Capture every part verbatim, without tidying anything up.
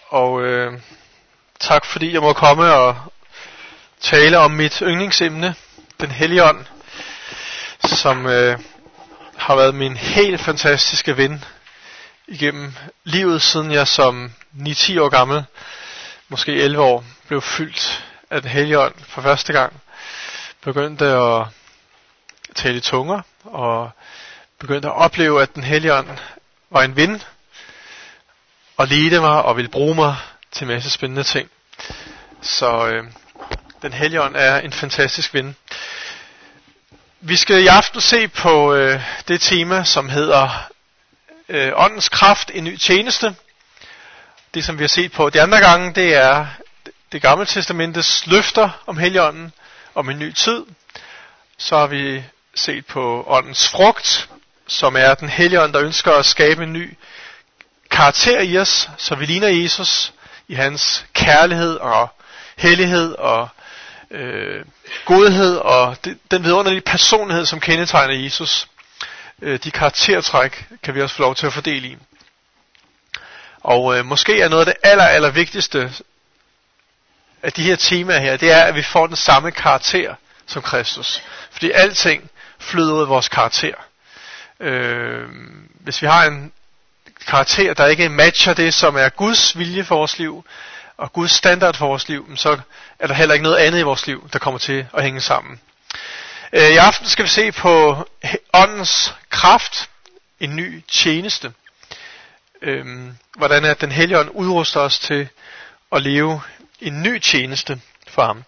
og øh, tak fordi jeg må komme og tale om mit yndlingsemne, Den Hellige Ånd, som øh, har været min helt fantastiske ven igennem livet, siden jeg som ni til ti år gammel, måske elleve år, blev fyldt af Den Hellige Ånd for første gang. Begyndte at tale i tunger, og begyndte at opleve, at Den Hellige Ånd var en ven, og ledte mig og ville bruge mig til en masse spændende ting. Så øh, Den Hellige Ånd er en fantastisk ven. Vi skal i aften se på øh, det tema, som hedder øh, Åndens kraft, en ny tjeneste. Det, som vi har set på de andre gange, det er det gamle testamentets løfter om Helligånden, om en ny tid. Så har vi set på åndens frugt, som er Den Hellige Ånd, der ønsker at skabe en ny karakter i os, så vi ligner Jesus i hans kærlighed og hellighed og øh, godhed og det, den vidunderlige personlighed, som kendetegner Jesus. Øh, de karaktertræk kan vi også få lov til at fordele i. Og øh, måske er noget af det aller, aller vigtigste af de her temaer her, det er, at vi får den samme karakter som Kristus. Fordi alting flyder ud af vores karakter. Øh, hvis vi har en karakter, der ikke matcher det, som er Guds vilje for vores liv, og Guds standard for vores liv, så er der heller ikke noget andet i vores liv, der kommer til at hænge sammen. Øh, I aften skal vi se på åndens kraft, en ny tjeneste. Øh, hvordan er Den Hellige Ånd udruster os til at leve en ny tjeneste for ham.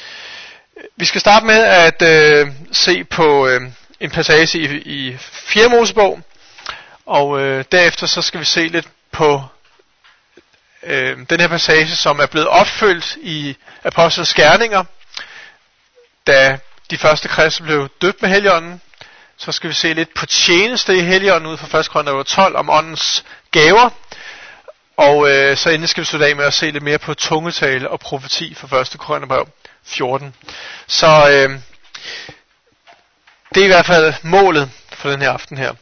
Vi skal starte med at øh, se på øh, en passage i, i fjerde Mosebog, og øh, derefter så skal vi se lidt på øh, den her passage, som er blevet opfyldt i Apostlenes gerninger, da de første kristne blev døbt med Helligånden. Så skal vi se lidt på tjeneste i Helligånden ud fra første Korintherbrev tolv om åndens gaver. Og øh, så endelig skal vi slutte af med at se lidt mere på tungetale og profeti fra første Korintherbrev fjorten. Så øh, det er i hvert fald målet for den her aften her.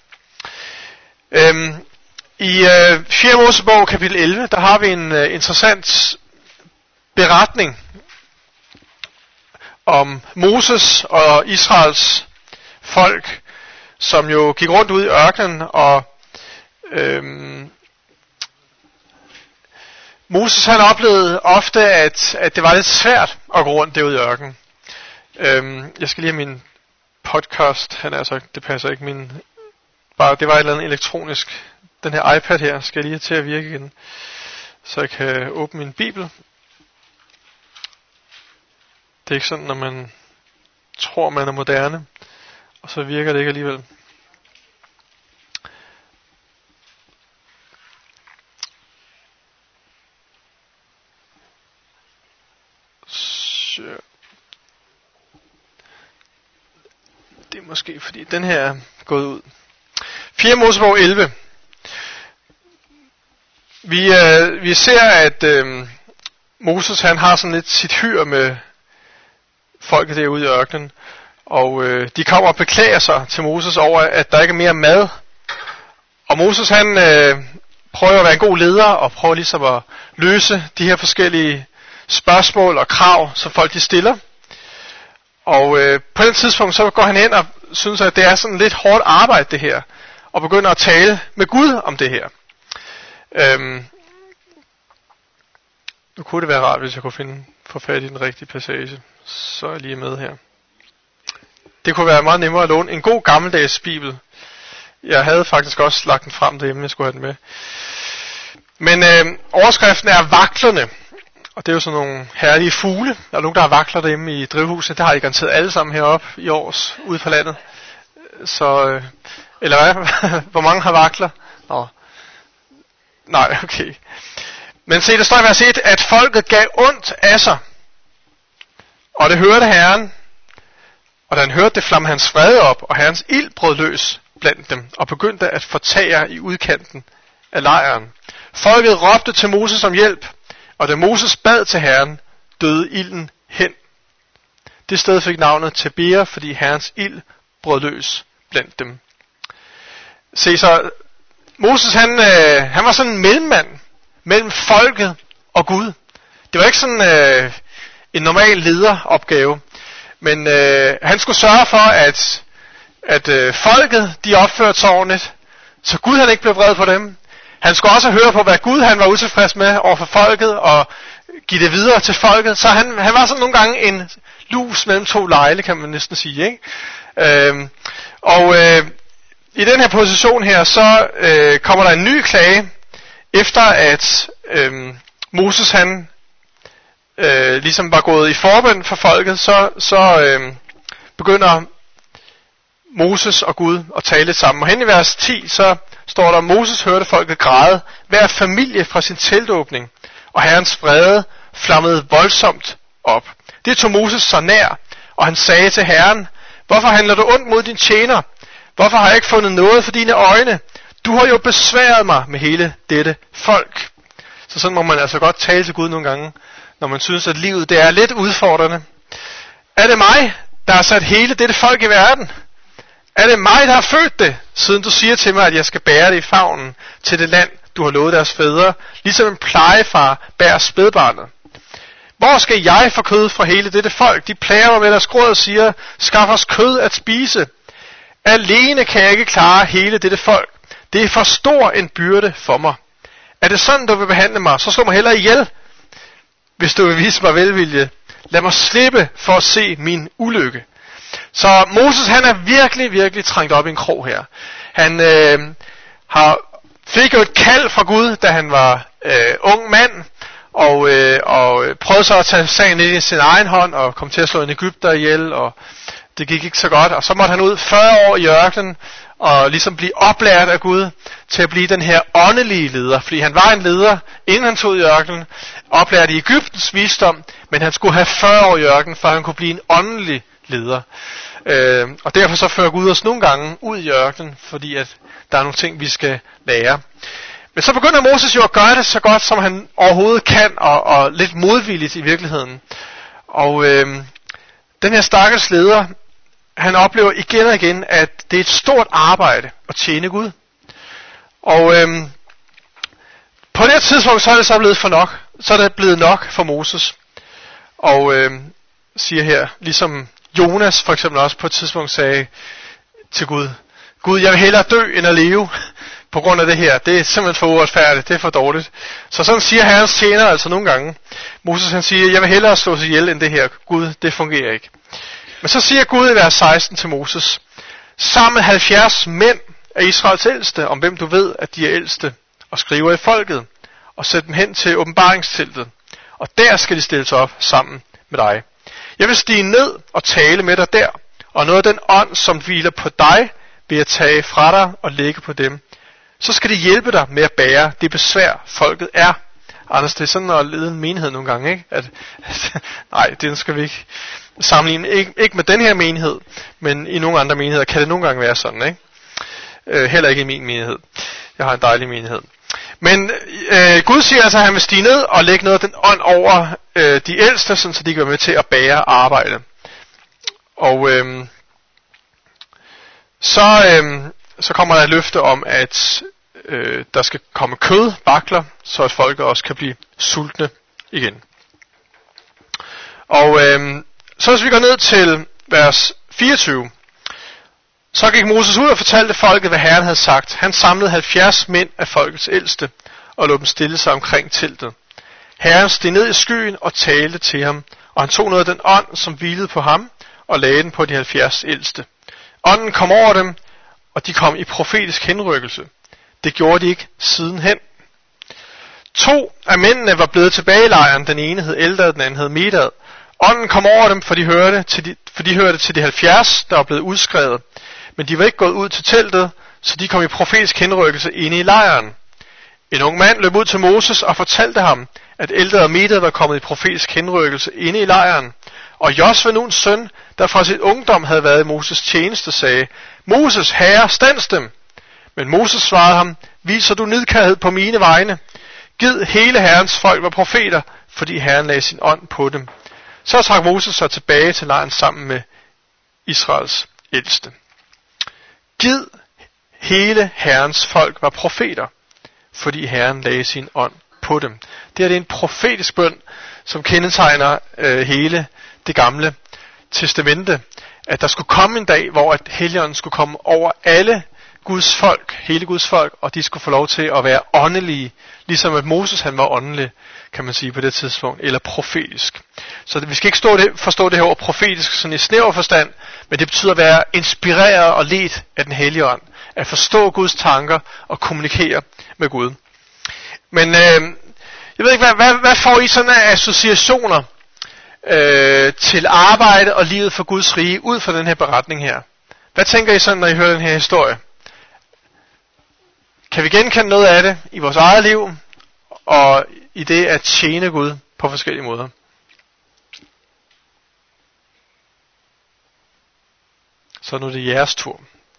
Øhm, I øh, fjerde Mosebog kapitel elleve, der har vi en øh, interessant beretning om Moses og Israels folk, som jo gik rundt ud i ørkenen, og øhm, Moses han oplevede ofte, at, at det var lidt svært at gå rundt derude i ørkenen. Øhm, jeg skal lige have min podcast, han er altså, det passer ikke min, bare det var et eller andet elektronisk. Den her iPad her skal lige til at virke igen, så jeg kan åbne min bibel. Det er ikke sådan, når man tror, man er moderne, og så virker det ikke alligevel. Så det er måske fordi den her er gået ud. fjerde Mosebog elleve. Vi, øh, vi ser, at øh, Moses han har sådan lidt sit hyr med folket derude i ørkenen. Og øh, de kommer og beklager sig til Moses over, at der ikke er mere mad. Og Moses han øh, prøver at være en god leder og prøver ligesom at løse de her forskellige spørgsmål og krav, som folk de stiller. Og øh, på den tidspunkt så går han hen og synes, at det er sådan lidt hårdt arbejde det her, og begynder at tale med Gud om det her. Øhm, nu kunne det være rart, hvis jeg kunne finde få fat i den rigtige passage. Så er jeg lige med her. Det kunne være meget nemmere at låne en god gammeldags bibel. Jeg havde faktisk også lagt den frem derhjemme, jeg skulle have den med. Men øh, overskriften er vaklerne. Og det er jo sådan nogle herlige fugle. Der er nogen, der har vakler derhjemme i drivhuset. Det har I garanteret alle sammen heroppe i års ude på landet. Så, øh, eller hvad? Hvor mange har vakler? Nå. Nej, okay. Men se, der står i vers et, at folket gav ondt af sig. Og det hørte Herren. Og da han hørte det, flammede hans vrede op, og Herrens ild brød løs blandt dem, og begyndte at fortære i udkanten af lejren. Folket råbte til Moses om hjælp, og da Moses bad til Herren, døde ilden hen. Det sted fik navnet Tabera, fordi Herrens ild brød løs blandt dem. Se så, Moses han, øh, han var sådan en mellemmand mellem folket og Gud. Det var ikke sådan øh, en normal lederopgave, men øh, han skulle sørge for, at, at øh, folket, de opførte sig ordentligt, så Gud han ikke blev vred på dem. Han skulle også høre på, hvad Gud han var utilfreds med over for folket, og give det videre til folket. Så han, han var sådan nogle gange en lus mellem to lejle, kan man næsten sige, ikke? Øhm, og øh, i den her position her, så øh, kommer der en ny klage, efter at øh, Moses han øh, ligesom var gået i forbøn for folket, så, så øh, begynder Moses og Gud at tale sammen. Og hen i vers ti, så står der, Moses hørte folket græde, hver familie fra sin teltåbning, og Herrens vrede flammede voldsomt op. Det tog Moses så nær, og han sagde til Herren, hvorfor handler du ondt mod din tjener? Hvorfor har jeg ikke fundet noget for dine øjne? Du har jo besværet mig med hele dette folk. Så sådan må man altså godt tale til Gud nogle gange, når man synes, at livet det er lidt udfordrende. Er det mig, der har sat hele dette folk i verden? Er det mig, der har født det, siden du siger til mig, at jeg skal bære det i favnen til det land, du har lovet deres fædre, ligesom en plejefar bærer spædbarnet? Hvor skal jeg få kød fra hele dette folk? De plager mig med deres gråd og siger, skaf os kød at spise. Alene kan jeg ikke klare hele dette folk. Det er for stor en byrde for mig. Er det sådan, du vil behandle mig, så slå mig hellere ihjel. Hvis du vil vise mig velvilje, lad mig slippe for at se min ulykke. Så Moses han er virkelig, virkelig trængt op i en krog her. Han øh, har, fik jo et kald fra Gud, da han var øh, ung mand, og, øh, og prøvede så at tage sagen ind i sin egen hånd, og kom til at slå en egypter ihjel, og det gik ikke så godt. Og så måtte han ud fyrre år i ørkenen, og ligesom blive oplært af Gud, til at blive den her åndelige leder. Fordi han var en leder, inden han tog ud i ørkenen, oplært i Egyptens visdom, men han skulle have fyrre år i ørkenen, for han kunne blive en åndelig leder. Øh, og derfor så fører Gud os nogle gange ud i ørkenen, fordi at der er nogle ting, vi skal lære. Men så begynder Moses jo at gøre det så godt, som han overhovedet kan, og, og lidt modvilligt i virkeligheden. Og øh, den her stakkels leder, han oplever igen og igen, at det er et stort arbejde at tjene Gud. Og øh, på det her tidspunkt, så er det så blevet for nok. Så er det blevet nok for Moses. Og øh, siger her, ligesom Jonas for eksempel også på et tidspunkt sagde til Gud, Gud, jeg vil hellere dø end at leve på grund af det her. Det er simpelthen for uretfærdigt, det er for dårligt. Så sådan siger Herrens tjener altså nogle gange. Moses han siger, jeg vil hellere slå sig ihjel end det her. Gud, det fungerer ikke. Men så siger Gud i vers seksten til Moses, sammen halvfjerds mænd af Israels ældste, om hvem du ved, at de er ældste, og skriver i folket, og sæt dem hen til åbenbaringsteltet, og der skal de stille sig op sammen med dig. Jeg vil stige ned og tale med dig der, og noget af den ånd, som hviler på dig, vil jeg tage fra dig og lægge på dem. Så skal de hjælpe dig med at bære det besvær, folket er. Anders, det er sådan at lede en menighed nogle gange, ikke? At, at, nej, det skal vi ikke sammenligne. Ik- ikke med den her menighed, men i nogle andre menigheder kan det nogle gange være sådan, ikke? Øh, heller ikke i min menighed. Jeg har en dejlig menighed. Men øh, Gud siger altså, at han vil stige ned og lægge noget af den ånd over øh, de ældste, sådan, så de kan være med til at bære arbejde. Og øh, så, øh, så kommer der et løfte om, at øh, der skal komme kød, bakler, så at folk også kan blive sultne igen. Og øh, så hvis vi går ned til vers fireogtyve, så gik Moses ud og fortalte folket, hvad Herren havde sagt. Han samlede halvfjerds mænd af folkets ældste, og lod dem stille sig omkring teltet. Herren steg ned i skyen og talte til ham, og han tog noget af den ånd, som hvilede på ham, og lagde den på de halvfjerds ældste. Ånden kom over dem, og de kom i profetisk henrykkelse. Det gjorde de ikke sidenhen. To af mændene var blevet tilbage i lejren. Den ene hed Eldad, den anden hed Medad. Ånden kom over dem, for de hørte til de, for de hørte til de halvfjerds, der var blevet udskrevet. Men de var ikke gået ud til teltet, så de kom i profetisk henrykkelse inde i lejren. En ung mand løb ud til Moses og fortalte ham, at Eldad og Medad var kommet i profetisk henrykkelse inde i lejren. Og Josva, Nuns søn, der fra sit ungdom havde været i Moses tjeneste, sagde, Moses, herre, stands dem. Men Moses svarede ham, viser du nidkærhed på mine vegne? Gid hele Herrens folk var profeter, fordi Herren lagde sin ånd på dem. Så trak Moses sig tilbage til lejren sammen med Israels ældste. Gid hele Herrens folk var profeter, fordi Herren lagde sin ånd på dem. Det her det er en profetisk bøn, som kendetegner øh, hele det gamle testamente. At der skulle komme en dag, hvor at Helligånden skulle komme over alle Guds folk, hele Guds folk, og de skulle få lov til at være åndelige, ligesom at Moses han var åndelig, kan man sige på det tidspunkt, eller profetisk. Så det, vi skal ikke stå det, forstå det her ord profetisk sådan i snæver forstand, men det betyder at være inspireret og ledt af den hellige ånd, at forstå Guds tanker og kommunikere med Gud. Men øh, jeg ved ikke, hvad, hvad, hvad får I sådan af associationer øh, til arbejde og livet for Guds rige ud fra den her beretning her? Hvad tænker I sådan, når I hører den her historie? Kan vi genkende noget af det i vores eget liv, og i det at tjene Gud på forskellige måder? Så nu er det jeres tur.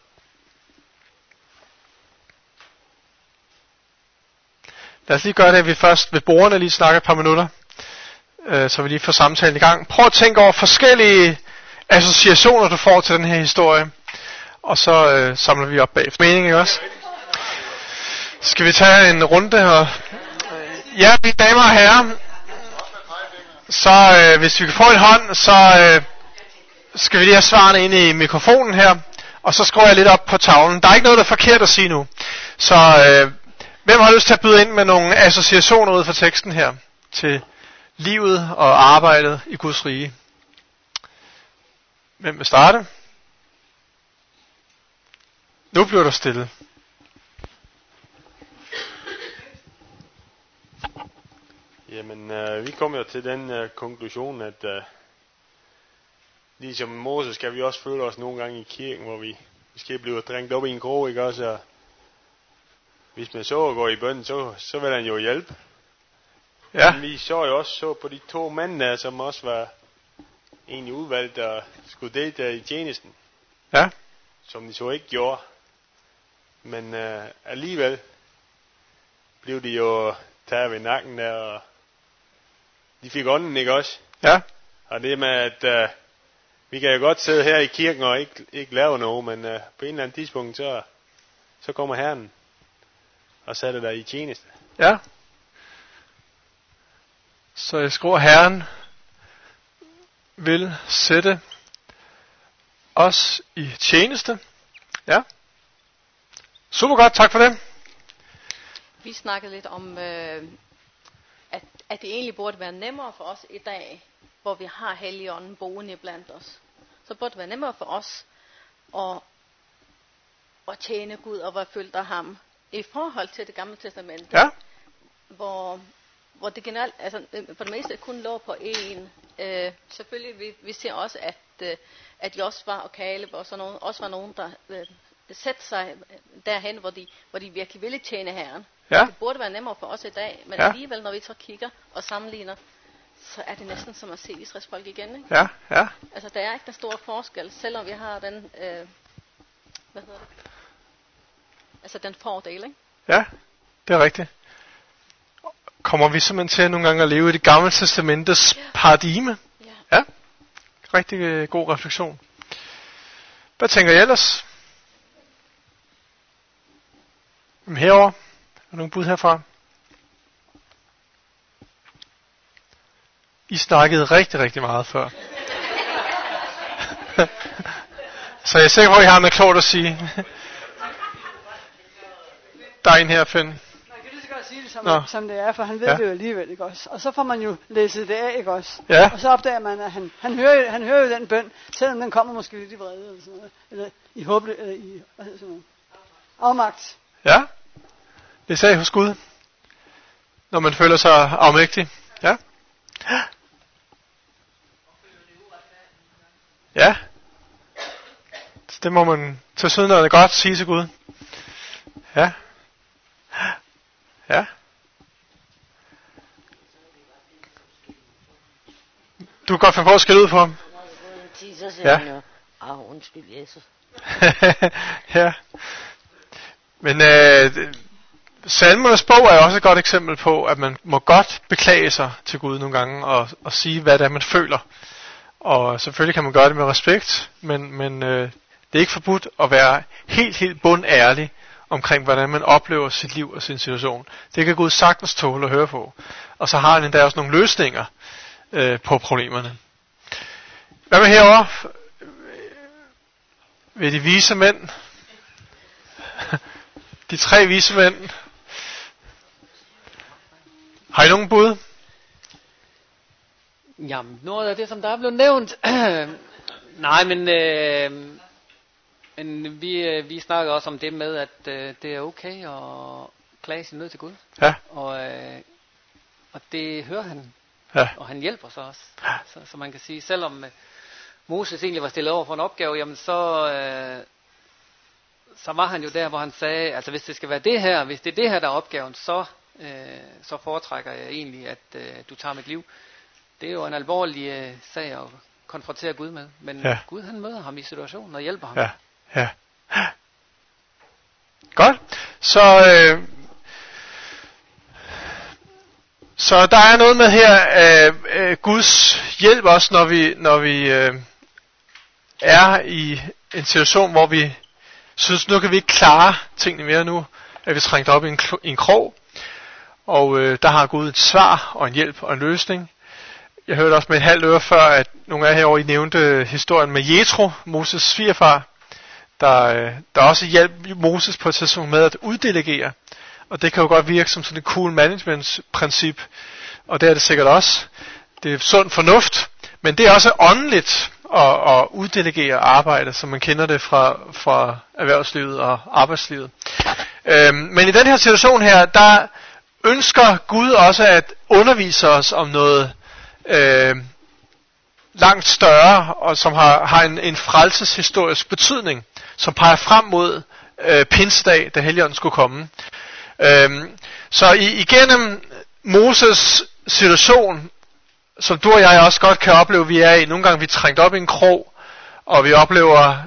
Lad os lige gøre det, at vi først ved bordene lige snakker et par minutter, øh, så vi lige får samtalen i gang. Prøv at tænke over forskellige associationer, du får til den her historie, og så øh, samler vi op bagefter. Mening, ikke også? Skal vi tage en runde her? Ja, mine damer og herrer, så øh, hvis vi kan få en hånd, så øh, skal vi lige have svarene ind i mikrofonen her, og så skruer jeg lidt op på tavlen. Der er ikke noget, der er forkert at sige nu. Så øh, hvem har lyst til at byde ind med nogle associationer ud fra teksten her, til livet og arbejdet i Guds rige? Hvem vil starte? Nu bliver der stille. Jamen, øh, vi kommer jo til den øh, konklusion, at øh, ligesom Moses skal vi også føle os nogle gange i kirken, hvor vi måske bliver drængt op i en krog, ikke også? Og hvis man så går i bøn, så, så vil han jo hjælpe. Ja. Men vi så jo også så på de to mænd der, som også var egentlig udvalgt og skulle deltage i tjenesten. Ja. Som de så ikke gjorde. Men øh, alligevel blev de jo taget ved nakken der, og de fik ånden, ikke også? Ja. Og det med, at øh, vi kan jo godt sidde her i kirken og ikke, ikke lave noget, men øh, på en eller anden tidspunkt, så, så kommer Herren og sætter dig i tjeneste. Ja. Så jeg skriver, Herren vil sætte os i tjeneste. Ja. Super godt, tak for det. Vi snakkede lidt om, øh, at, at det egentlig burde være nemmere for os i dag, hvor vi har Helligånden boende blandt os. Så burde det være nemmere for os at, at tjene Gud og være fyldt af ham. I forhold til det gamle testamente, Ja. hvor, hvor det generelt, altså for det meste kun lå på én. Øh, selvfølgelig, vi, vi ser også, at, øh, at Josva og Kaleb og sådan nogen, også var nogen, der øh, sætte sig derhen, hvor de, hvor de virkelig ville tjene Herren. Ja. Det burde være nemmere for os i dag, men Ja. alligevel, når vi så kigger og sammenligner, så er det næsten som at se Israels folk igen, ikke? Ja, ja. Altså, der er ikke den store forskel, selvom vi har den, øh, hvad hedder det? Altså, den fordel, ikke? Ja, det er rigtigt. Kommer vi simpelthen til nogle gange at leve i det gamle testamentets Ja. paradigme? Ja. Ja. Rigtig øh, god refleksion. Hvad tænker I ellers? Hvem herovre? Er der nogen bud herfra? I snakkede rigtig, rigtig meget før. Så jeg er sikker på, at I har noget klogt at sige. Der er en her, Finn. Man kan lige så godt sige det, som, Nå. som det er, for han ved Ja. ja. det jo alligevel, ikke også? Og så får man jo læset det af, ikke også? Ja. Og så opdager man, at han, han, hører, jo- han hører jo den bøn, selvom den kommer måske lidt i vrede, eller sådan noget. Eller i håble, eller i, hvad hedder sådan noget? Afmagt. Ja. Det sagde hos Gud. Når man føler sig afmægtig. Ja. Ja. Så det må man til sydenlandet godt sige til Gud. Ja. Ja. Du kan godt finde på at skille ud på ham. Så siger Ja. han jo, ah, undskyld Jesus. Ja. Men øh, Salmernes bog er også et godt eksempel på, at man må godt beklage sig til Gud nogle gange, og, og sige, hvad det er, man føler. Og selvfølgelig kan man gøre det med respekt, men, men øh, det er ikke forbudt at være helt, helt bundærlig, omkring, hvordan man oplever sit liv og sin situation. Det kan Gud sagtens tåle at høre på. Og så har han endda også nogle løsninger øh, på problemerne. Hvad med herovre? Ved de vise mænd? De tre vise mænd? Har I nogen bud? Jamen, noget af det, som der er blevet nævnt. Nej, men, øh, men vi, øh, vi snakker også om det med, at øh, det er okay at klage sin nød til Gud. Ja. Og, øh, og det hører han. Ja. Og han hjælper så også. Så, så man kan sige, selvom øh, Moses egentlig var stillet over for en opgave, jamen så, øh, så var han jo der, hvor han sagde, altså hvis det skal være det her, hvis det er det her, der er opgaven, så, øh, så foretrækker jeg egentlig, at øh, du tager mit liv. Det er jo en alvorlig øh, sag at konfrontere Gud med. Men ja. Gud han møder ham i situationen og hjælper ham. Ja, ja. Godt. Så, øh, så der er noget med her, øh, øh, Guds hjælp også, når vi, når vi øh, er i en situation, hvor vi synes, nu kan vi ikke klare tingene mere nu, at vi trængt op i en, i en krog. Og øh, der har Gud et svar og en hjælp og en løsning. Jeg hørte også med et halvt øre før, at nogle af jer herovre I nævnte historien med Jethro, Moses svigerfar, der, der også hjalp Moses på et tidspunkt med at uddelegere. Og det kan jo godt virke som sådan et cool management princip, og det er det sikkert også. Det er sund fornuft, men det er også åndeligt at, at uddelegere arbejde, som man kender det fra, fra erhvervslivet og arbejdslivet. Øhm, men i den her situation her, der ønsker Gud også at undervise os om noget Øh, langt større, og som har, har en, en frelseshistorisk betydning, som peger frem mod øh, pinsedag, da Helligånden skulle komme. Øh, så i, igennem Moses situation, som du og jeg også godt kan opleve, vi er i, nogle gange vi er trængt op i en krog, og vi oplever,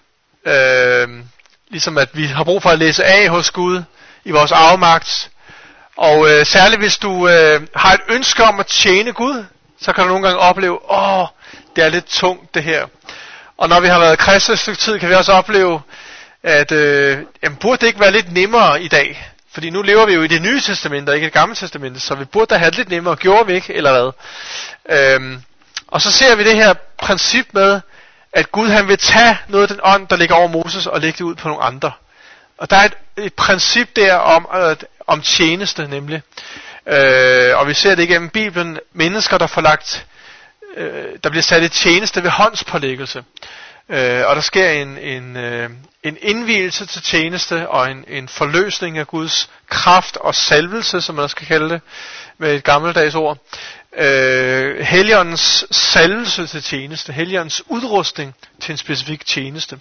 øh, ligesom at vi har brug for at læse af hos Gud, i vores afmagt, og øh, særligt hvis du øh, har et ønske om at tjene Gud, så kan du nogle gange opleve, åh, det er lidt tungt det her. Og når vi har været kristne et stykke tid, kan vi også opleve, at øh, jamen, burde det ikke være lidt nemmere i dag? Fordi nu lever vi jo i det nye testamente, og ikke i det gamle testamente, så vi burde da have det lidt nemmere. Gjorde vi ikke, eller hvad? Øhm, og så ser vi det her princip med, at Gud han vil tage noget af den ånd, der ligger over Moses, og lægge det ud på nogle andre. Og der er et, et princip der om, øh, om tjeneste, nemlig. Øh, og vi ser det igennem Bibelen, mennesker der får lagt, øh, der bliver sat i tjeneste ved håndspålæggelse. Øh, og der sker en, en, øh, en indvielse til tjeneste og en, en forløsning af Guds kraft og salvelse, som man også skal kalde det med et gammeldags ord. Øh, Helligåndens salvelse til tjeneste, Helligåndens udrustning til en specifik tjeneste.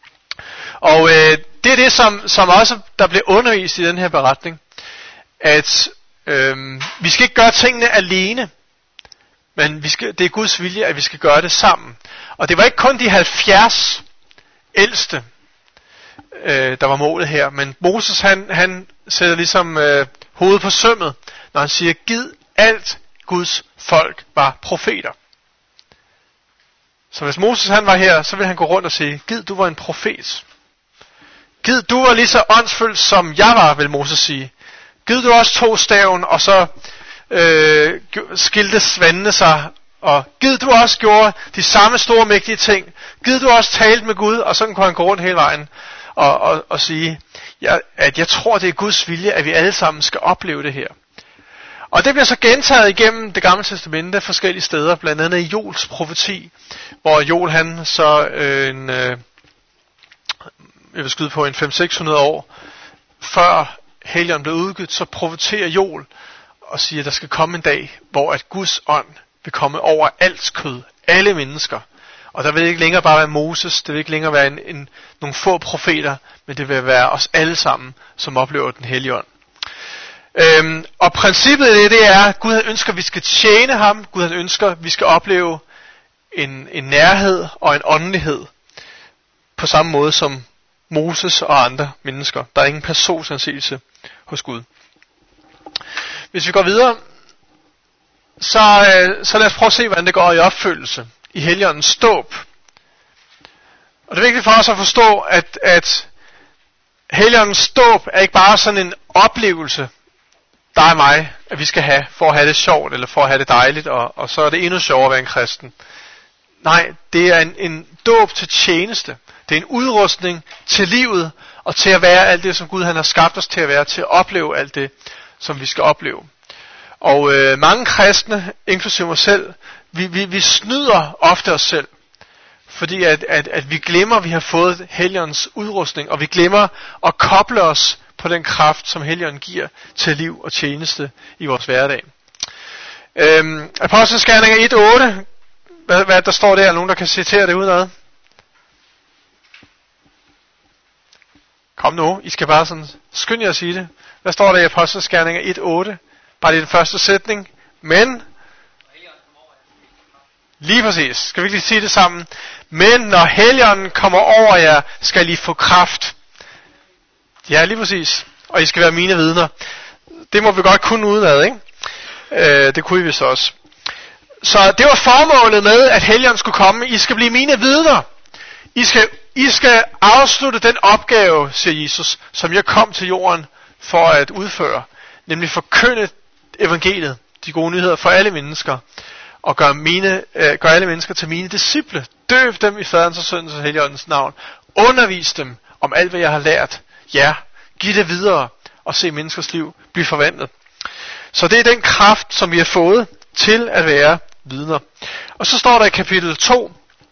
Og øh, det er det, som, som også der bliver undervist i den her beretning, at Øhm, vi skal ikke gøre tingene alene, men vi skal, det er Guds vilje, at vi skal gøre det sammen. Og det var ikke kun de halvfjerds ældste, øh, der var målet her, men Moses han, han sætter ligesom øh, hovedet på sømmet, når han siger, gid alt Guds folk var profeter. Så hvis Moses han var her, så ville han gå rundt og sige, gid du var en profet. Gid du var lige så åndsfyldt som jeg var, vil Moses sige. Gid du også tog staven, og så øh, skilte svandene sig, og gid du også gjorde de samme store mægtige ting. Gid du også talte med Gud, og sådan kunne han gå rundt hele vejen og, og, og sige, ja, at jeg tror, det er Guds vilje, at vi alle sammen skal opleve det her. Og det bliver så gentaget igennem det gamle testamente forskellige steder, blandt andet i Joels profeti, hvor Joel han så øh, en, øh, jeg vil skyde på en fem til seks hundrede år før Helligånden blev udgivet, så profeterer Joel og siger, at der skal komme en dag, hvor at Guds ånd vil komme over alt kød, alle mennesker. Og der vil ikke længere bare være Moses, det vil ikke længere være en, en, nogle få profeter, men det vil være os alle sammen, som oplever den hellige ånd. Øhm, og princippet i det, det er, at Gud ønsker, at vi skal tjene ham. Gud ønsker, at vi skal opleve en, en nærhed og en åndelighed på samme måde som Moses og andre mennesker. Der er ingen personsanseelse hos Gud. Hvis vi går videre, så, øh, så lad os prøve at se, hvordan det går i opfyldelse i Helligåndens dåb. Og det er vigtigt for os at forstå, at, at Helligåndens dåb er ikke bare sådan en oplevelse, dig og mig, at vi skal have, for at have det sjovt, eller for at have det dejligt, og, og så er det endnu sjovere at være en kristen. Nej, det er en, en dåb til tjeneste. Det er en udrustning til livet, og til at være alt det, som Gud han har skabt os til at være, til at opleve alt det, som vi skal opleve. Og øh, mange kristne, inklusive mig selv, vi, vi, vi snyder ofte os selv. Fordi at, at, at vi glemmer, at vi har fået Helligåndens udrustning, og vi glemmer at koble os på den kraft, som Helligånden giver til liv og tjeneste i vores hverdag. Øhm, Apostlenes Gerninger et otte, hvad, hvad der står der, er nogen der kan citere det udenad? Kom nu, I skal bare sådan skynde jer at sige det. Hvad står der i Apostlenes Gerninger et otte? Bare i den første sætning. Men lige præcis. Skal vi ikke lige sige det sammen? Men når Helligånden kommer over jer, skal I få kraft. Ja, lige præcis. Og I skal være mine vidner. Det må vi godt kunne udenad, ikke? Øh, det kunne I vist også. Så det var formålet med, at Helligånden skulle komme. I skal blive mine vidner. I skal, I skal afslutte den opgave, siger Jesus, som jeg kom til jorden for at udføre. Nemlig forkynde evangeliet, de gode nyheder for alle mennesker. Og gør, mine, øh, gør alle mennesker til mine disciple. Døb dem i faderens og søndens og Helligåndens navn. Undervis dem om alt, hvad jeg har lært. Ja, giv det videre og se menneskers liv blive forvandlet. Så det er den kraft, som vi har fået til at være vidner. Og så står der i kapitel to,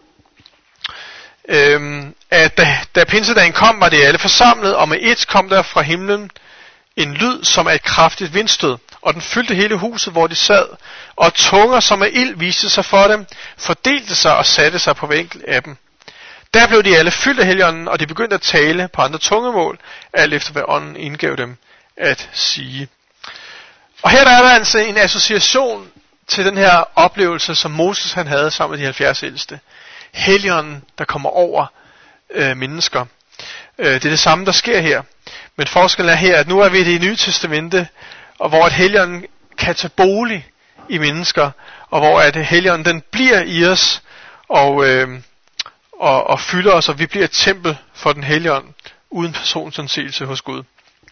øhm, at da, da pinsedagen kom, var det alle forsamlet, og med et kom der fra himlen en lyd som af et kraftigt vindstød, og den fyldte hele huset, hvor de sad, og tunger som af ild viste sig for dem, fordelte sig og satte sig på hver enkelt af dem. Der blev de alle fyldt af Helligånden, og de begyndte at tale på andre tungemål, alt efter hvad ånden indgav dem at sige. Og her der er der altså en association til den her oplevelse, som Moses han havde sammen med de halvfjerds ældste. Helligånden, der kommer over øh, mennesker. Øh, det er det samme, der sker her. Men forskellen er her, at nu er vi i det Nye Testamente, og hvor at Helligånden kan tage bolig i mennesker, og hvor at Helligånden den bliver i os, og, øh, og, og fylder os, og vi bliver et tempel for den Helligånd, uden personsanseelse hos Gud.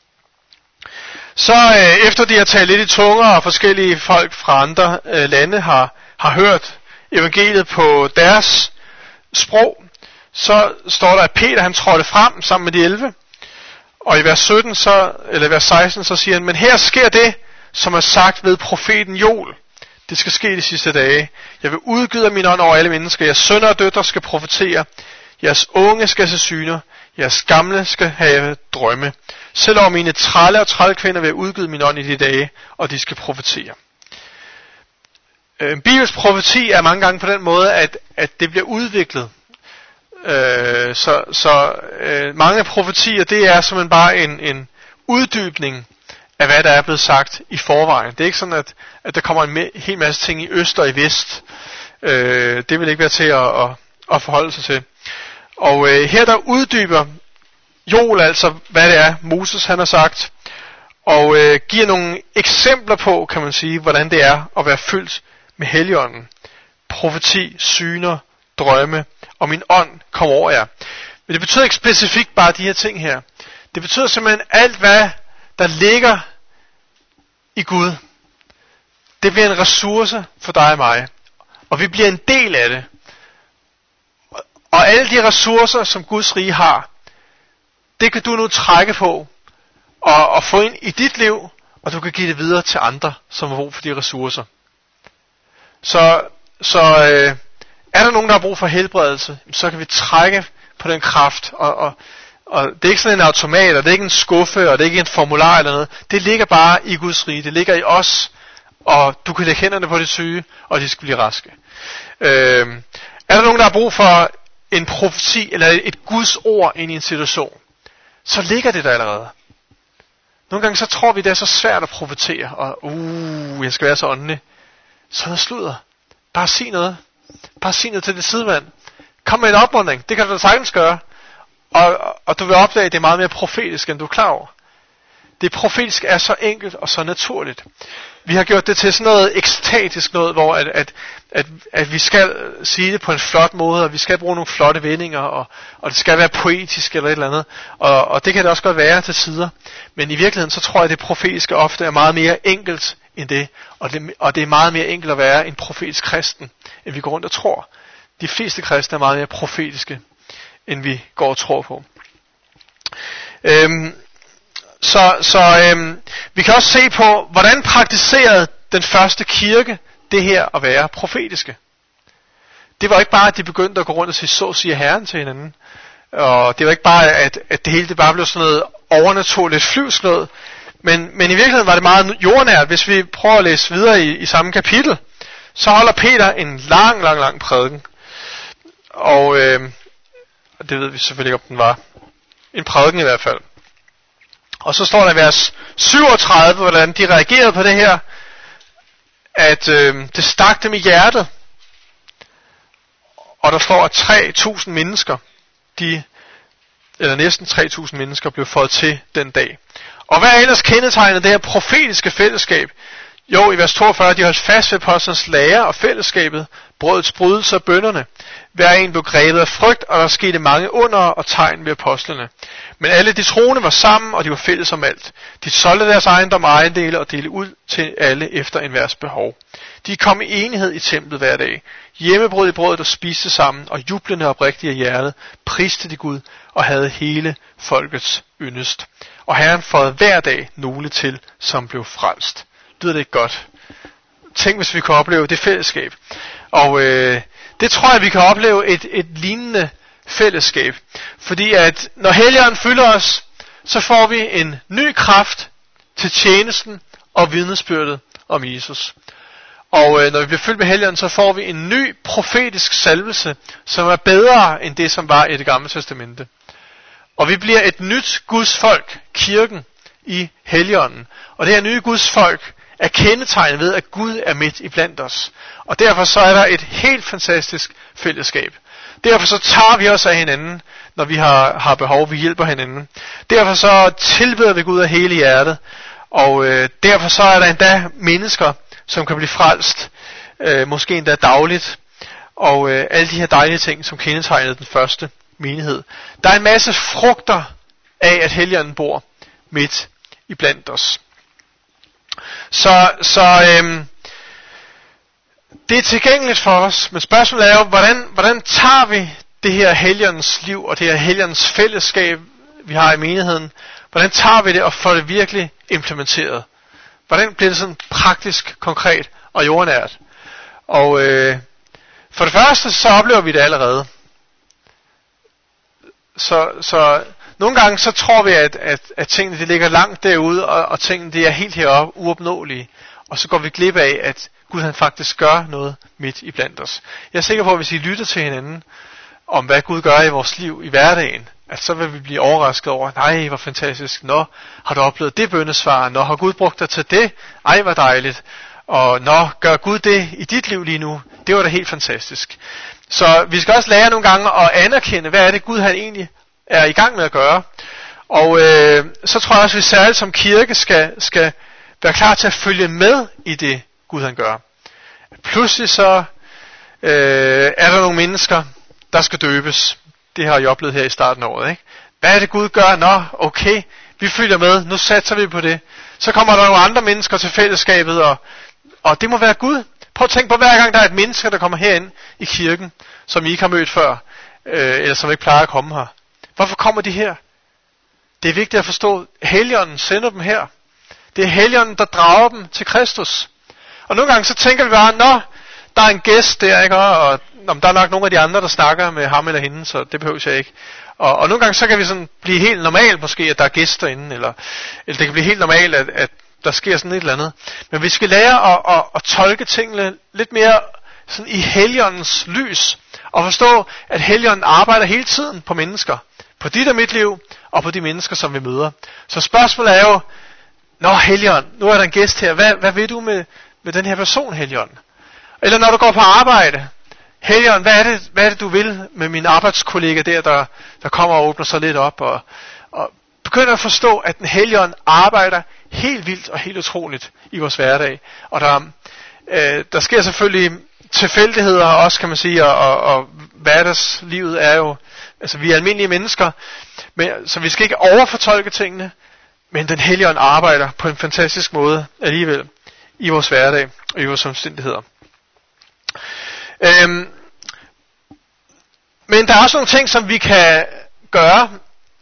Så øh, efter de har talt lidt i tunger, og forskellige folk fra andre øh, lande har, har hørt evangeliet på deres sprog, så står der, at Peter han trådte frem sammen med de elleve, og i vers sytten, så, eller vers seksten, så siger han, men her sker det, som er sagt ved profeten Joel. Det skal ske de sidste dage. Jeg vil udgyde min ånd over alle mennesker. Jeres sønner og døtre skal profetere. Jeres unge skal se syner. Jeres gamle skal have drømme. Selv over mine trælle og trælkvinder vil jeg udgyde min ånd i de dage, og de skal profetere. En bibelsk profeti er mange gange på den måde, at, at det bliver udviklet. Øh, så så øh, mange profetier, det er simpelthen bare en, en uddybning af hvad der er blevet sagt i forvejen. Det er ikke sådan, at, at der kommer en me- hel masse ting i øst og i vest. Øh, det vil ikke være til at, at, at forholde sig til. Og øh, her der uddyber Joel altså, hvad det er, Moses han har sagt, og øh, giver nogle eksempler på, kan man sige, hvordan det er at være fyldt med Helligånden. Profeti, syner, drømme, og min ånd kommer over jer. Men det betyder ikke specifikt bare de her ting her. Det betyder simpelthen alt, hvad der ligger i Gud. Det bliver en ressource for dig og mig. Og vi bliver en del af det. Og alle de ressourcer, som Guds rige har, det kan du nu trække på og, og få ind i dit liv, og du kan give det videre til andre, som har brug for de ressourcer. Så, så øh, er der nogen, der har brug for helbredelse, så kan vi trække på den kraft. Og, og, og det er ikke sådan en automat, og det er ikke en skuffe, og det er ikke en formular eller noget. Det ligger bare i Guds rige. Det ligger i os, og du kan lægge hænderne på de syge, og de skal blive raske. Øh, er der nogen, der har brug for en profeti, eller et Guds ord ind i en situation, så ligger det der allerede. Nogle gange så tror vi, det er så svært at profetere, og uh, jeg skal være så åndelig. Så noget sludder. Bare sig noget. Bare sig noget til det sidemand. Kom med en opmuntring. Det kan du da sagtens gøre. Og, og du vil opdage, at det er meget mere profetisk, end du er klar over. Det profetiske er så enkelt og så naturligt. vi har gjort det til sådan noget ekstatisk noget, hvor at, at, at, at vi skal sige det på en flot måde, og vi skal bruge nogle flotte vendinger, og, og det skal være poetisk eller et eller andet. Og, og det kan det også godt være til sider. Men i virkeligheden, så tror jeg, at det profetiske ofte er meget mere enkelt end det. Og det, og det er meget mere enkelt at være en profetisk kristen, end vi går rundt og tror. De fleste kristne er meget mere profetiske, end vi går og tror på. Øhm, så så øhm, vi kan også se på, hvordan praktiserede den første kirke det her at være profetiske. Det var ikke bare, at de begyndte at gå rundt og sige, så siger Herren til hinanden. Og det var ikke bare, at, at det hele det bare blev sådan noget overnaturligt flyvslået. Men, men i virkeligheden var det meget jordnært. Hvis vi prøver at læse videre i, i samme kapitel, så holder Peter en lang, lang, lang prædiken. Og øh, det ved vi selvfølgelig ikke, om den var. En prædiken i hvert fald. Og så står der i vers syvogtredive, hvordan de reagerede på det her, at øh, det stak dem i hjertet. Og der står, at tre tusind mennesker, de, eller næsten tre tusind mennesker, blev fået til den dag. Og hvad er ellers kendetegnet det her profetiske fællesskab? Jo, i vers toogfyrre, de holdt fast ved apostlenes lære og fællesskabet, brødets brydelse og bønnerne. Hver en blev grebet af frygt, og der skete mange under og tegn ved apostlene. Men alle de troende var sammen, og de var fælles om alt. De solgte deres ejendom og ejendele og delte ud til alle efter enhvers behov. De kom i enighed i templet hver dag. Hjemmebrød i brødet og spiste sammen, og jublende og oprigtigt af hjertet, priste de Gud og havde hele folkets yndest. Og Herren fåede hver dag nogle til, som blev frelst. Lyder det ikke godt? Tænk, hvis vi kan opleve det fællesskab. Og øh, det tror jeg, vi kan opleve et, et lignende fællesskab. Fordi at når Helligånden fylder os, så får vi en ny kraft til tjenesten og vidnesbyrdet om Jesus. Og øh, når vi bliver fyldt med Helligånden, så får vi en ny profetisk salvelse, som er bedre end det, som var i det gamle testamente. Og vi bliver et nyt Guds folk, kirken, i Helligånden. Og det her nye Guds folk er kendetegnet ved, at Gud er midt i blandt os. Og derfor så er der et helt fantastisk fællesskab. Derfor så tager vi os af hinanden, når vi har, har behov, vi hjælper hinanden. Derfor så tilbeder vi Gud af hele hjertet. Og øh, derfor så er der endda mennesker, som kan blive frelst, øh, måske endda dagligt. Og øh, alle de her dejlige ting, som kendetegnede den første menighed. Der er en masse frugter af, at Helligånden bor midt i blandt os. Så, så øhm, det er tilgængeligt for os, men spørgsmålet er jo, hvordan, hvordan tager vi det her Helligåndens liv, og det her Helligåndens fællesskab, vi har i menigheden, hvordan tager vi det og får det virkelig implementeret? Hvordan bliver det sådan praktisk, konkret og jordnært? Og øh, for det første, så oplever vi det allerede. Så, så nogle gange så tror vi, at, at, at tingene de ligger langt derude, og, og tingene de er helt heroppe, uopnåelige. Og så går vi glip af, at Gud han faktisk gør noget midt i blandt os. Jeg er sikker på, at hvis I lytter til hinanden, om hvad Gud gør i vores liv i hverdagen, at så vil vi blive overrasket over, nej, hvor fantastisk, nå, har du oplevet det bønnesvar, nå, har Gud brugt dig til det, ej, hvor dejligt, og nå, gør Gud det i dit liv lige nu, det var da helt fantastisk. Så vi skal også lære nogle gange at anerkende, hvad er det Gud han egentlig er i gang med at gøre. Og øh, så tror jeg også, at vi særligt som kirke skal, skal være klar til at følge med i det Gud han gør. Pludselig så øh, er der nogle mennesker, der skal døbes. Det har jeg oplevet her i starten af året, ikke? Hvad er det Gud gør? Nå, okay, vi følger med, nu satser vi på det. Så kommer der nogle andre mennesker til fællesskabet, og, og det må være Gud. Prøv at tænke på, hver gang der er et menneske, der kommer herind i kirken, som I ikke har mødt før, øh, eller som ikke plejer at komme her. Hvorfor kommer de her? Det er vigtigt at forstå, Helligånden sender dem her. Det er Helligånden, der drager dem til Kristus. Og nogle gange så tænker vi bare, nå, der er en gæst der, ikke? Og om der er nok nogle af de andre, der snakker med ham eller hende, så det behøver jeg ikke. Og, og nogle gange så kan vi sådan blive helt normalt måske, at der er gæster inde, eller, eller det kan blive helt normalt, at, at der sker sådan et eller andet. Men vi skal lære at, at, at tolke tingene lidt mere sådan i Helligåndens lys, og forstå, at Helligånden arbejder hele tiden på mennesker. På dit og mit liv, og på de mennesker, som vi møder. Så spørgsmålet er jo, nå Helligånd, nu er der en gæst her, hvad, hvad vil du med, med den her person, Helligånd? Eller når du går på arbejde, Helligånd, hvad er det, hvad er det du vil med min arbejdskollega der, der, der kommer og åbner sig lidt op, og, og begynder at forstå, at den hellige ånd arbejder helt vildt og helt utroligt i vores hverdag. Og der, øh, der sker selvfølgelig tilfældigheder også, kan man sige, og, og, og hverdagslivet er jo, altså vi er almindelige mennesker, men, så vi skal ikke overfortolke tingene, men den hellige ånd arbejder på en fantastisk måde alligevel i vores hverdag og i vores omstændigheder. Øhm, men der er også nogle ting, som vi kan gøre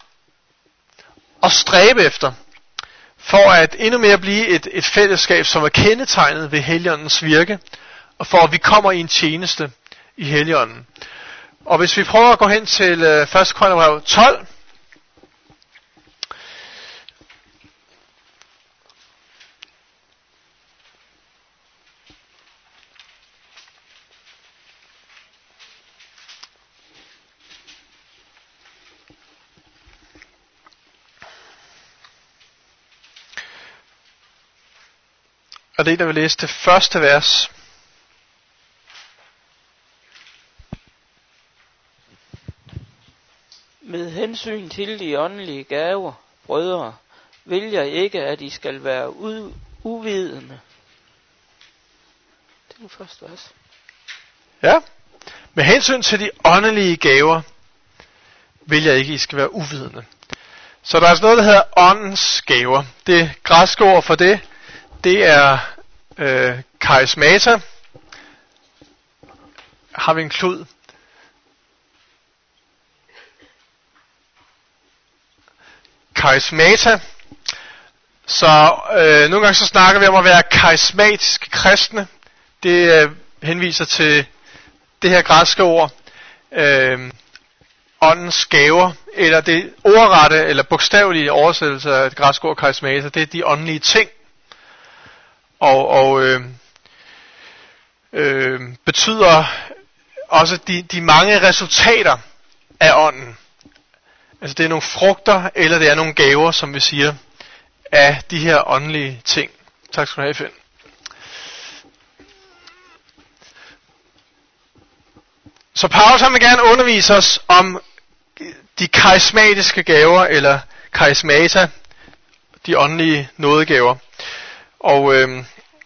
og stræbe efter, for at endnu mere blive et, et fællesskab, som er kendetegnet ved Helligåndens virke, og for at vi kommer i en tjeneste i Helligånden. Og hvis vi prøver at gå hen til øh, første Korintherbrev tolv, og det er der vil læse det første vers. Med hensyn til de åndelige gaver, brødre, vil jeg ikke, at I skal være u- uvidende. Det er den første vers. Ja. Med hensyn til de åndelige gaver, vil jeg ikke, at I skal være uvidende. Så der er altså noget, der hedder åndens gaver. Det græske ord for det, det er øh, karismata. Har vi en klud? Karismata. Så øh, nogle gange så snakker vi om at være karismatiske kristne. Det øh, henviser til det her græske ord, øh, åndens gaver, eller det ordrette eller bogstavelige oversættelse af det græske ord karismata, det er de åndelige ting. Og, og øh, øh, betyder også de, de mange resultater af ånden. Altså det er nogle frugter, eller det er nogle gaver, som vi siger, af de her åndelige ting. Tak skal du have, Finn. Så Paulus han vil gerne undervise os om de karismatiske gaver, eller karismata, de åndelige nådegaver. Og øh,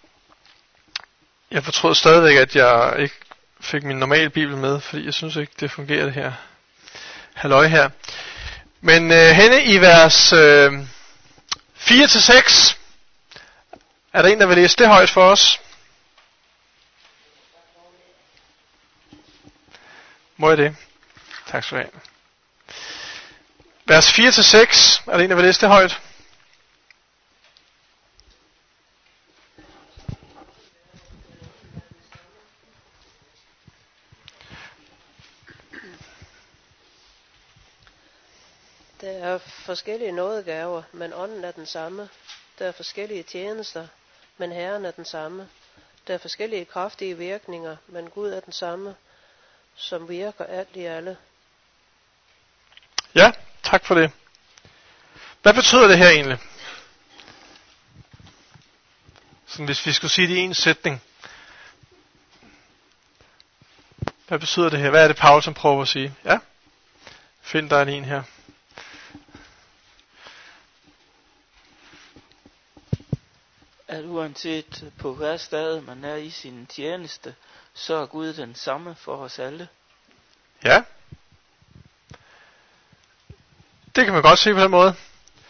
jeg fortrød stadigvæk, at jeg ikke fik min normale bibel med, fordi jeg synes ikke, det fungerer det her. Halløj her. Men øh, henne i vers øh, fire til seks, er der en, der vil læse det højt for os? Må jeg det? Tak skal du have. Vers fire til seks, er der en, der vil læse det højt? Der er forskellige nådegaver, men ånden er den samme. Der er forskellige tjenester, men Herren er den samme. Der er forskellige kraftige virkninger, men Gud er den samme, som virker alt i alle. Ja, tak for det. Hvad betyder det her egentlig? Sådan hvis vi skulle sige det i en sætning. Hvad betyder det her? Hvad er det, Paulus som prøver at sige? Ja, find der en her. At uanset på hver stad man er i sin tjeneste, så er Gud den samme for os alle. Ja. Det kan man godt se på den måde.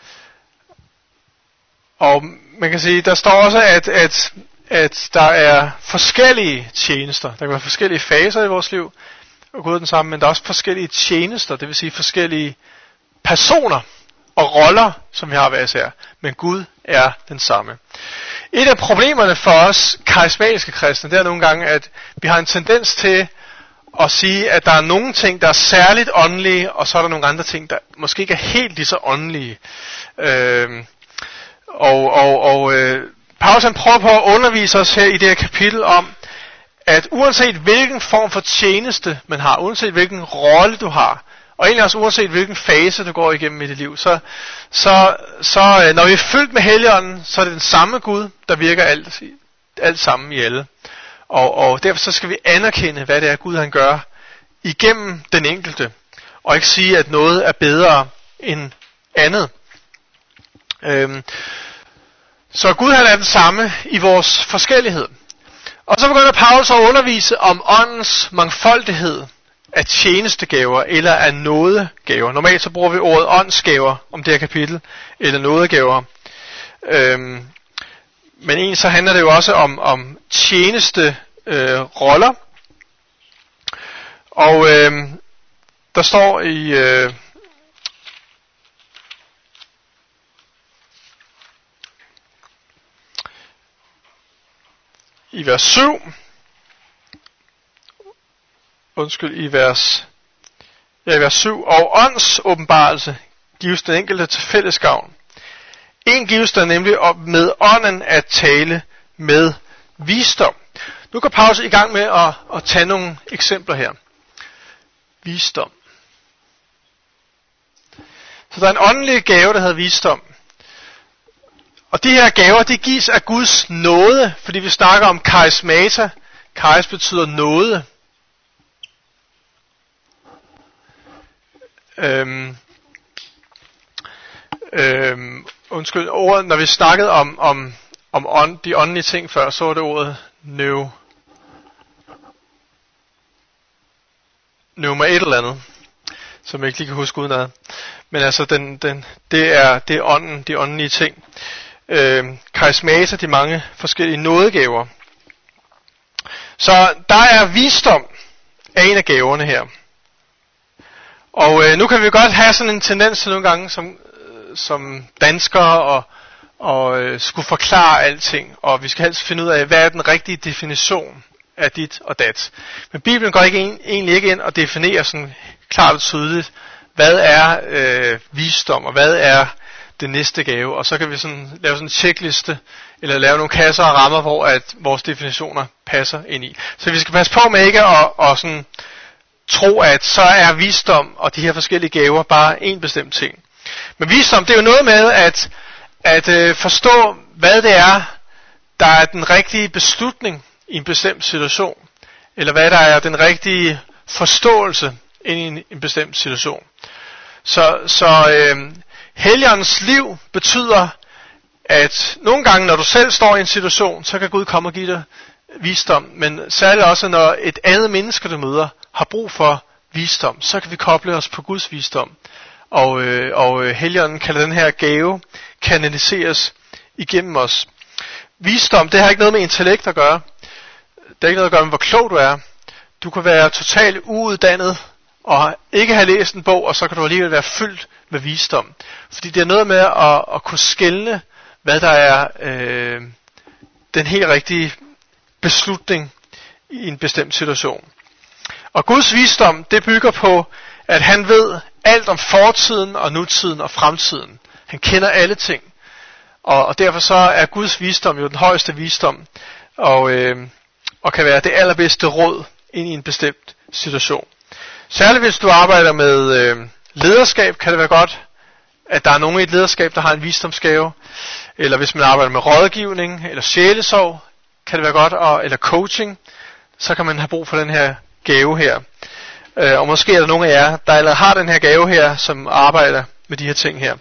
Og man kan sige, der står også, at, at, at der er forskellige tjenester. Der kan være forskellige faser i vores liv, og Gud er den samme, men der er også forskellige tjenester, det vil sige forskellige personer og roller, som vi har hver især. Men Gud er den samme. Et af problemerne for os karismatiske kristne, det er nogle gange, at vi har en tendens til at sige, at der er nogle ting, der er særligt åndelige, og så er der nogle andre ting, der måske ikke er helt lige så åndelige. Øh, og og, og øh, Paulus han prøver på at undervise os her i det her kapitel om, at uanset hvilken form for tjeneste man har, uanset hvilken rolle du har, og egentlig også uanset hvilken fase du går igennem i dit liv, så, så, så når vi er fyldt med Helligånden, så er det den samme Gud, der virker alt, alt sammen i alle. Og, og derfor så skal vi anerkende, hvad det er Gud han gør igennem den enkelte, og ikke sige, at noget er bedre end andet. Øhm, så Gud han er den samme i vores forskellighed. Og så begynder Paulus at undervise om åndens mangfoldighed af tjenestegaver eller af nådegaver. Normalt så bruger vi ordet åndsgaver om det her kapitel, eller nådegaver. Øhm, men egentlig så handler det jo også om, om tjeneste øh, roller. Og øh, der står i øh, i vers syv, undskyld, i vers, ja, i vers syv, og ånds åbenbarelse gives den enkelte til fælles gavn. En gives der nemlig op med ånden at tale med visdom. Nu går Paulus i gang med at, at tage nogle eksempler her. Visdom. Så der er en åndelig gave, der hedder visdom. Og de her gaver, de gives af Guds nåde, fordi vi snakker om karismata. Karis betyder nåde. Øhm, øhm, undskyld, ordet, når vi snakkede om, om, om ånd, de åndelige ting før, så var det ordet nøv. Nummer et eller andet, som jeg ikke lige kan huske udenad. Men altså, den, den, det, er, det er ånden, de åndelige ting. Øh, karismata, de mange forskellige nådegaver. Så der er visdom af en af gaverne her. Og øh, nu kan vi godt have sådan en tendens til nogle gange, som, øh, som danskere, og, og øh, skulle forklare alting. Og vi skal helst finde ud af, hvad er den rigtige definition af dit og dat. Men Bibelen går ikke en, egentlig ikke ind og definerer sådan klart og tydeligt, hvad er øh, visdom, og hvad er det næste gave. Og så kan vi sådan lave sådan en checkliste, eller lave nogle kasser og rammer, hvor at vores definitioner passer ind i. Så vi skal passe på med ikke at, at sådan tro, at så er visdom og de her forskellige gaver bare en bestemt ting. Men visdom, det er jo noget med at, at øh, forstå, hvad det er, der er den rigtige beslutning i en bestemt situation, eller hvad der er den rigtige forståelse ind i en, en bestemt situation. Så, så øh, Helligåndens liv betyder, at nogle gange, når du selv står i en situation, så kan Gud komme og give dig visdom, men særligt også, når et andet menneske, du møder, har brug for visdom, så kan vi koble os på Guds visdom. Og, øh, og Helligånden kan lade den her gave kanaliseres igennem os. Visdom, det har ikke noget med intellekt at gøre. Det har ikke noget at gøre med, hvor klog du er. Du kan være totalt uuddannet og ikke have læst en bog, og så kan du alligevel være fyldt med visdom. Fordi det er noget med at, at kunne skelne, hvad der er øh, den helt rigtige beslutning i en bestemt situation. Og Guds visdom, det bygger på, at han ved alt om fortiden og nutiden og fremtiden. Han kender alle ting. Og, og derfor så er Guds visdom jo den højeste visdom, og, øh, og kan være det allerbedste råd ind i en bestemt situation. Særligt hvis du arbejder med øh, lederskab, kan det være godt, at der er nogen i et lederskab, der har en visdomsgave. Eller hvis man arbejder med rådgivning eller sjælesorg, kan det være godt, og, eller coaching, så kan man have brug for den her gave her. Øh, og måske er der nogle af jer, der allerede har den her gave her, som arbejder med de her ting her.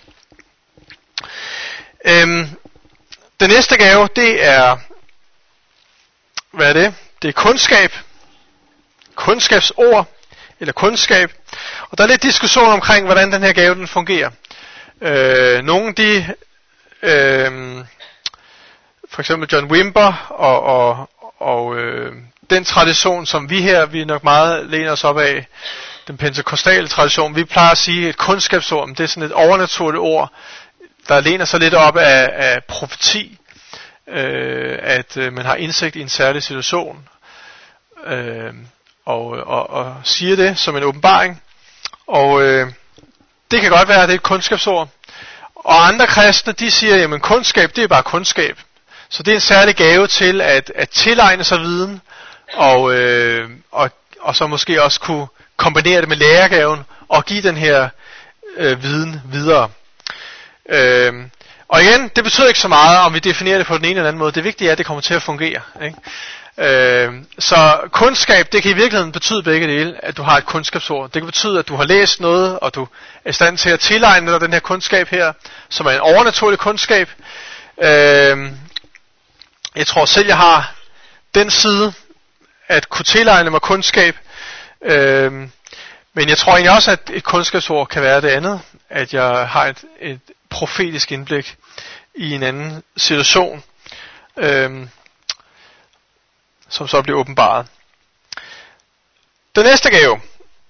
Øhm, den næste gave, det er, hvad er det? Det er kundskab. Kundskabsord, eller kundskab. Og der er lidt diskussion omkring, hvordan den her gave den fungerer. Øh, nogle de, øh, for eksempel John Wimber, og, og, og øh, den tradition, som vi her, vi nok meget læner os op af, den pentekostale tradition, vi plejer at sige et kundskabsord, men det er sådan et overnaturligt ord, der læner sig lidt op af, af profeti, øh, at øh, man har indsigt i en særlig situation, øh, og, og, og siger det som en åbenbaring. Og øh, det kan godt være, at det er et kundskabsord. Og andre kristne, de siger, jamen kundskab, det er bare kundskab. Så det er en særlig gave til at, at tilegne sig viden, og, øh, og, og så måske også kunne kombinere det med lærergaven, og give den her øh, viden videre. Øh, og igen, det betyder ikke så meget, om vi definerer det på den ene eller anden måde. Det vigtige er, at det kommer til at fungere. Ikke? Øh, så kundskab, det kan i virkeligheden betyde begge dele, at du har et kundskabsord. Det kan betyde, at du har læst noget, og du er i stand til at tilegne dig den her kundskab her, som er en overnaturlig kundskab. Øh, jeg tror selv, jeg har den side, at kunne tilegne mig kundskab. Øh, men jeg tror egentlig også, at et kundskabsord kan være det andet, at jeg har et, et profetisk indblik i en anden situation, øh, som så bliver åbenbaret. Den næste gave.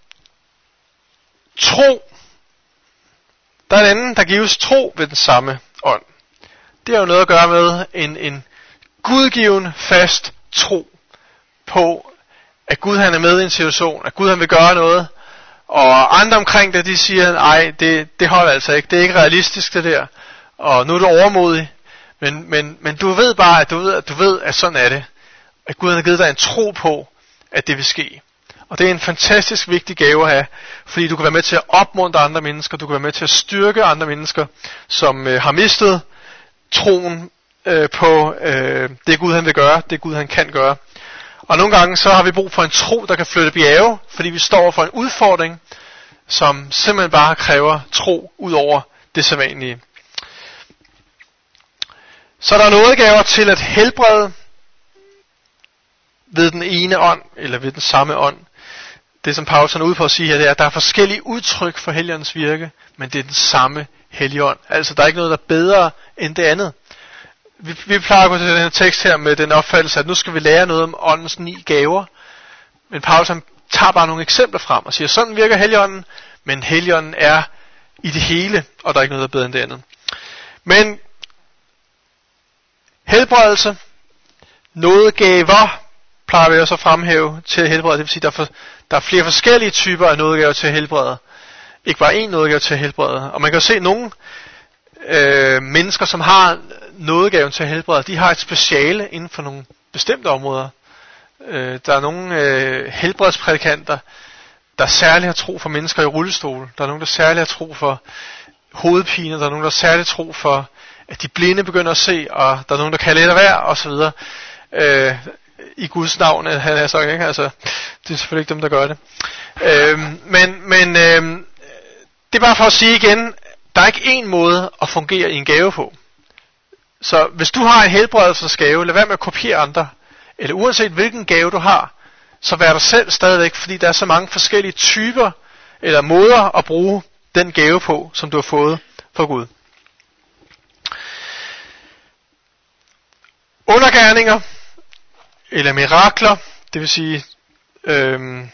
Tro. Der er en anden, der gives tro ved den samme ånd. Det har jo noget at gøre med en, en gudgiven fast tro på, at Gud han er med i en situation, at Gud han vil gøre noget, og andre omkring det, de siger, nej, det, det holder altså ikke, det er ikke realistisk det der, og nu er du overmodig, men, men, men du ved bare, at du ved, at du ved, at sådan er det, at Gud har givet dig en tro på, at det vil ske. Og det er en fantastisk vigtig gave at have, fordi du kan være med til at opmuntre andre mennesker, du kan være med til at styrke andre mennesker, som øh, har mistet troen øh, på øh, det Gud han vil gøre, det Gud han kan gøre. Og nogle gange så har vi brug for en tro, der kan flytte bjerge, fordi vi står for en udfordring, som simpelthen bare kræver tro ud over det sædvanlige. Så der er nådegaver til at helbrede ved den ene ånd, eller ved den samme ånd. Det som Paulus er ude på at sige her, det er, at der er forskellige udtryk for Helligåndens virke, men det er den samme Helligånd. Altså der er ikke noget, der er bedre end det andet. Vi, vi plejer at gå til den her tekst her med den opfattelse, at nu skal vi lære noget om åndens ni gaver. Men Paulus han tager bare nogle eksempler frem og siger, sådan virker Helligånden, men Helligånden er i det hele, og der er ikke noget, der er bedre end det andet. Men helbredelse, nådegaver, plejer vi også at fremhæve til at helbrede. Det vil sige, at der, der er flere forskellige typer af nådegaver til at helbrede. Ikke bare én nådegave til at helbrede. Og man kan jo se nogle øh, mennesker, som har nådegaven til at helbrede, de har et speciale inden for nogle bestemte områder. Øh, der er nogle øh, helbredsprædikanter, der særligt har tro for mennesker i rullestol. Der er nogle, der særligt har tro for hovedpine. Der er nogle, der særligt har tro for, at de blinde begynder at se, og der er nogle, der kan lade være, osv. Øh, I Guds navn, han er sagt, ikke? Altså, det er selvfølgelig ikke dem, der gør det. Øh, men men øh, det er bare for at sige igen, der er ikke én måde at fungere i en gave på. Så hvis du har en helbredelsesgave, lad være med at kopiere andre. Eller uanset hvilken gave du har, så vær dig selv stadigvæk, fordi der er så mange forskellige typer eller måder at bruge den gave på, som du har fået fra Gud. Undergerninger eller mirakler, det vil sige øhm,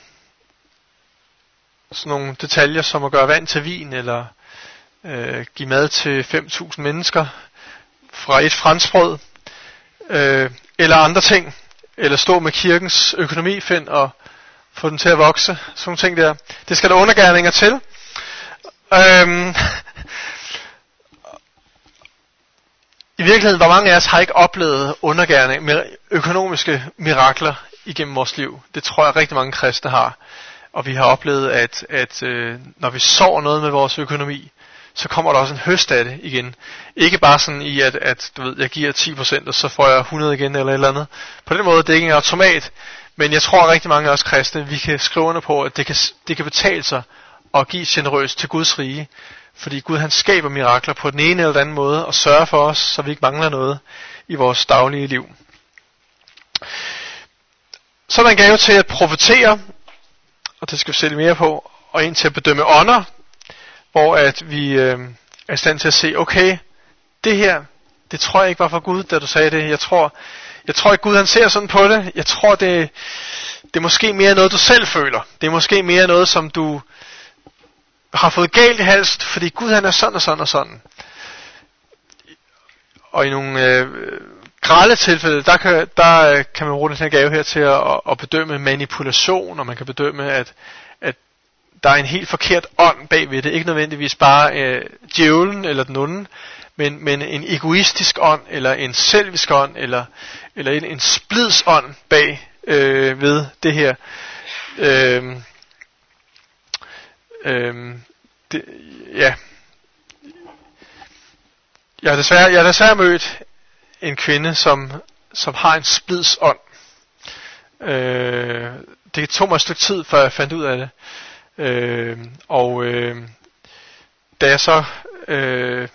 sådan nogle detaljer som at gøre vand til vin, eller øh, give mad til fem tusind mennesker fra et franskbrød, øh, eller andre ting, eller stå med kirkens økonomifind og få den til at vokse, sådan nogle ting der. Det skal der undergerninger til. Øhm, I virkeligheden, hvor mange af os har ikke oplevet undergerninger, økonomiske mirakler igennem vores liv? Det tror jeg rigtig mange kristne har. Og vi har oplevet, at, at øh, når vi sår noget med vores økonomi, så kommer der også en høst af det igen. Ikke bare sådan i, at, at du ved, jeg giver ti procent, og så får jeg hundrede igen, eller et eller andet. På den måde, det er ikke en automat. Men jeg tror, at rigtig mange af os kristne, vi kan skrive under på, at det kan, det kan betale sig at give generøst til Guds rige. Fordi Gud han skaber mirakler på den ene eller den anden måde, og sørger for os, så vi ikke mangler noget i vores daglige liv. Så er der en gave til at profetere, og det skal vi se lidt mere på, og en til at bedømme ånder, hvor at vi øh, er i stand til at se, okay, det her, det tror jeg ikke var fra Gud, da du sagde det. Jeg tror, jeg tror ikke Gud han ser sådan på det. Jeg tror det, det er måske mere noget du selv føler. Det er måske mere noget som du har fået galt i halsen, fordi Gud han er sådan og sådan og sådan. Og i nogle øh, grelle tilfælde, der kan, der kan man bruge den her gave her til at, at bedømme manipulation, og man kan bedømme, at, at der er en helt forkert ånd bagved det. Ikke nødvendigvis bare øh, djævlen eller den onde, men, men en egoistisk ånd, eller en selvisk ånd, eller, eller en, en splidsånd bag øh, ved det her. Øh, Øhm, det, ja. Jeg har desværre, jeg har desværre mødt en kvinde, som, som har en splidsånd. Øh, det tog mig et stykke tid, før jeg fandt ud af det. Øh, og øh, da jeg så øh,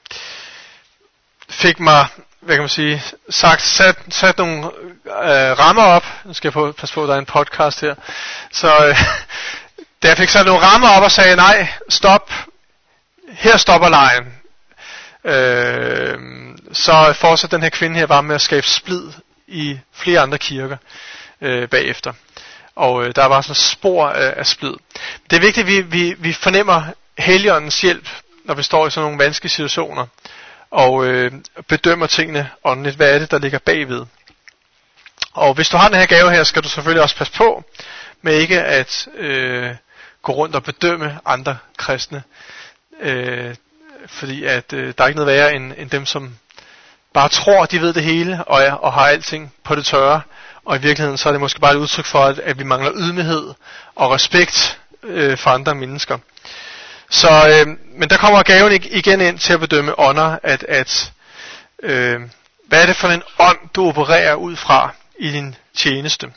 fik mig, hvad kan man sige, sagt, sat, sat nogle øh, rammer op. Nu skal jeg på, passe på, der er en podcast her. Så øh, da jeg fik sat nogle rammer op og sagde, nej, stop, her stopper lejen. Øh, så fortsatte den her kvinde her bare med at skabe splid i flere andre kirker øh, bagefter. Og øh, der var sådan et spor af, af splid. Det er vigtigt, at vi, vi, vi fornemmer Helligåndens hjælp, når vi står i sådan nogle vanskelige situationer, og øh, bedømmer tingene åndeligt. Hvad er det, der ligger bagved? Og hvis du har den her gave her, skal du selvfølgelig også passe på med ikke at øh, gå rundt og bedømme andre kristne. Øh, fordi at øh, der er ikke noget værre end, end dem, som bare tror, at de ved det hele, og, og har alting på det tørre. Og i virkeligheden så er det måske bare et udtryk for, at, at vi mangler ydmyghed og respekt øh, for andre mennesker. Så, øh, men der kommer gaven igen ind til at bedømme ånder, at, at øh, hvad er det for en ånd, du opererer ud fra i din tjeneste.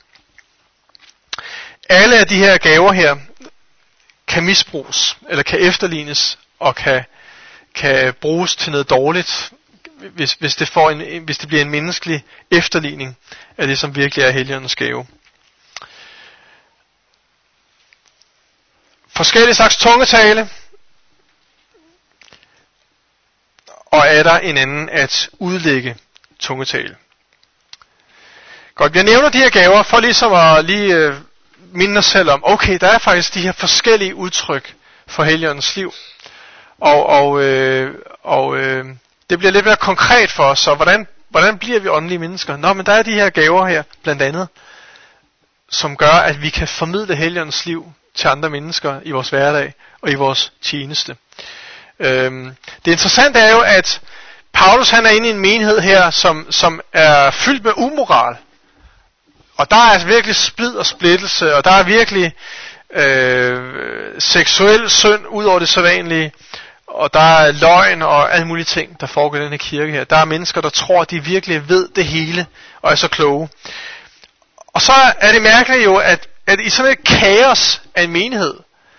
Alle af de her gaver her kan misbruges, eller kan efterlignes, og kan, kan bruges til noget dårligt, hvis, hvis, det får en, hvis det bliver en menneskelig efterligning af det, som virkelig er Helligåndens gave. Forskellige slags tungetale, og er der en anden at udlægge tungetale. Godt, jeg nævner de her gaver for ligesom at lige øh, minde os selv om, okay, der er faktisk de her forskellige udtryk for Helligåndens liv. Og, og, øh, og øh, det bliver lidt mere konkret for os, så hvordan, hvordan bliver vi åndelige mennesker? Nå, men der er de her gaver her, blandt andet, som gør, at vi kan formidle Helligåndens liv til andre mennesker i vores hverdag og i vores tjeneste. Øhm, det interessante er jo, at Paulus han er inde i en menighed her, som, som er fyldt med umoral. Og der er altså virkelig splid og splittelse, og der er virkelig øh, seksuel synd ud over det sædvanlige, og der er løgn og alle mulige ting, der foregår i den her kirke her. Der er mennesker, der tror, at de virkelig ved det hele, og er så kloge. Og så er det mærkeligt jo, at, at i sådan et kaos af en menighed,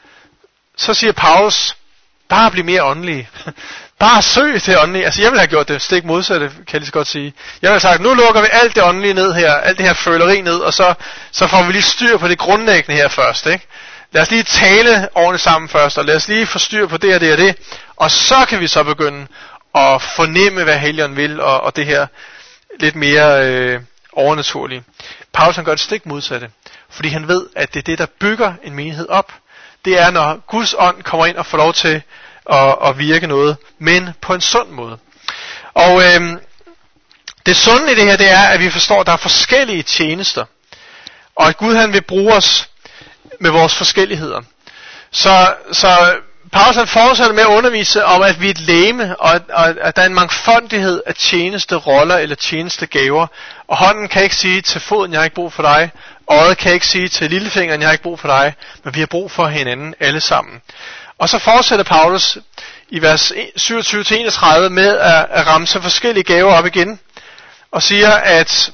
så siger Paulus, bare bliv mere åndelige. Bare søg til åndelige. Altså jeg ville have gjort det stik modsatte, kan jeg lige så godt sige. Jeg ville have sagt, nu lukker vi alt det åndelige ned her, alt det her føleri ned, og så, så får vi lige styr på det grundlæggende her først, ikke? Lad os lige tale ordentligt sammen først, og lad os lige få styr på det og det og det, og så kan vi så begynde at fornemme, hvad Helligånden vil, og, og det her lidt mere øh, overnaturlige. Paulus han gør det stik modsatte, fordi han ved, at det er det, der bygger en menighed op. Det er, når Guds ånd kommer ind og får lov til at, at virke noget, men på en sund måde. Og øh, det sunde i det her, det er, at vi forstår, at der er forskellige tjenester, og at Gud han vil bruge os med vores forskelligheder. Så, så Paulus han fortsætter med at undervise om, at vi er et legeme, og at, og at der er en mangfoldighed af tjeneste roller eller tjeneste gaver. Og hånden kan ikke sige til foden, jeg har ikke brug for dig. Øjet kan ikke sige til lillefingeren, jeg har ikke brug for dig. Men vi har brug for hinanden alle sammen. Og så fortsætter Paulus i vers syvogtyve til enogtredive med at, at ramse forskellige gaver op igen. Og siger, at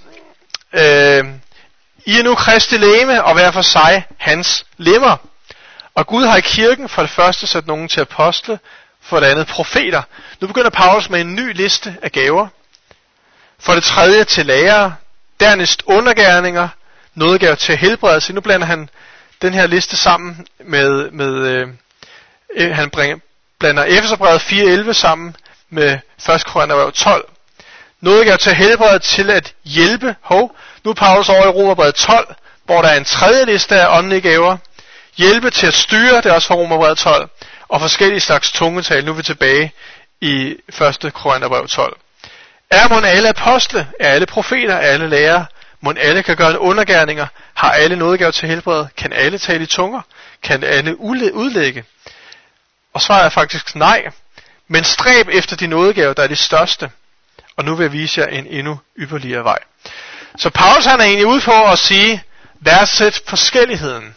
øh, I er nu Kristi legeme, og hver for sig hans lemmer. Og Gud har i kirken for det første sat nogen til apostle, for det andet profeter. Nu begynder Paulus med en ny liste af gaver. For det tredje til lærere, dernæst undergerninger, nådegaver til helbredelse. Nu blander han den her liste sammen med, med øh, han bringer, blander Efeserbrevet fire elleve sammen med første Korintherbrev tolv. Nådegaver til helbredelse til at hjælpe. Hov, nu er Paulus over i Romerbrevet tolv, hvor der er en tredje liste af åndelige gaver. Hjælpe til at styre, det er også fra Romerbrevet tolv, og forskellige slags tungetal. Nu er vi tilbage i første Korintherbrev tolv. Er mon alle apostle? Er alle profeter? Er alle lærere? Mon alle kan gøre undergerninger? Har alle nådegave til helbred? Kan alle tale i tunger? Kan alle udlægge? Og svaret er faktisk nej. Men stræb efter de nådegaver, der er de største. Og nu vil jeg vise jer en endnu ypperligere vej. Så Paulus han er egentlig ude på at sige, værdsæt forskelligheden.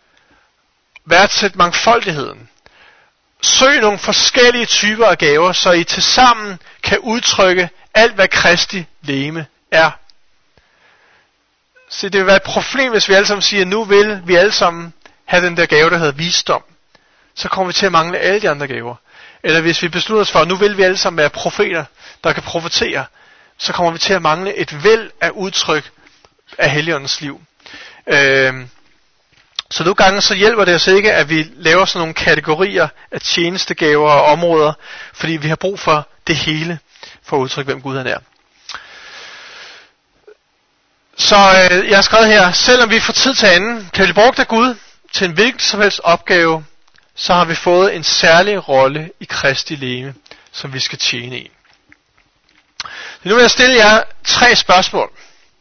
Værdsæt mangfoldigheden. Søg nogle forskellige typer af gaver, så I tilsammen kan udtrykke alt, hvad Kristi legeme er. Så det vil være et problem, hvis vi alle sammen siger, at nu vil vi alle sammen have den der gave, der hedder visdom. Så kommer vi til at mangle alle de andre gaver. Eller hvis vi beslutter os for, at nu vil vi alle sammen være profeter, der kan profetere, så kommer vi til at mangle et væld af udtryk af Helligåndens liv. Øh, så nogle gange så hjælper det os ikke, at vi laver sådan nogle kategorier af tjenestegaver og områder, fordi vi har brug for det hele, for at udtrykke, hvem Gud han er. Så øh, jeg har skrevet her, selvom vi får tid til anden, kan vi bruge af Gud til en hvilken som helst opgave, så har vi fået en særlig rolle i Kristi legeme, som vi skal tjene i. Så nu vil jeg stille jer tre spørgsmål.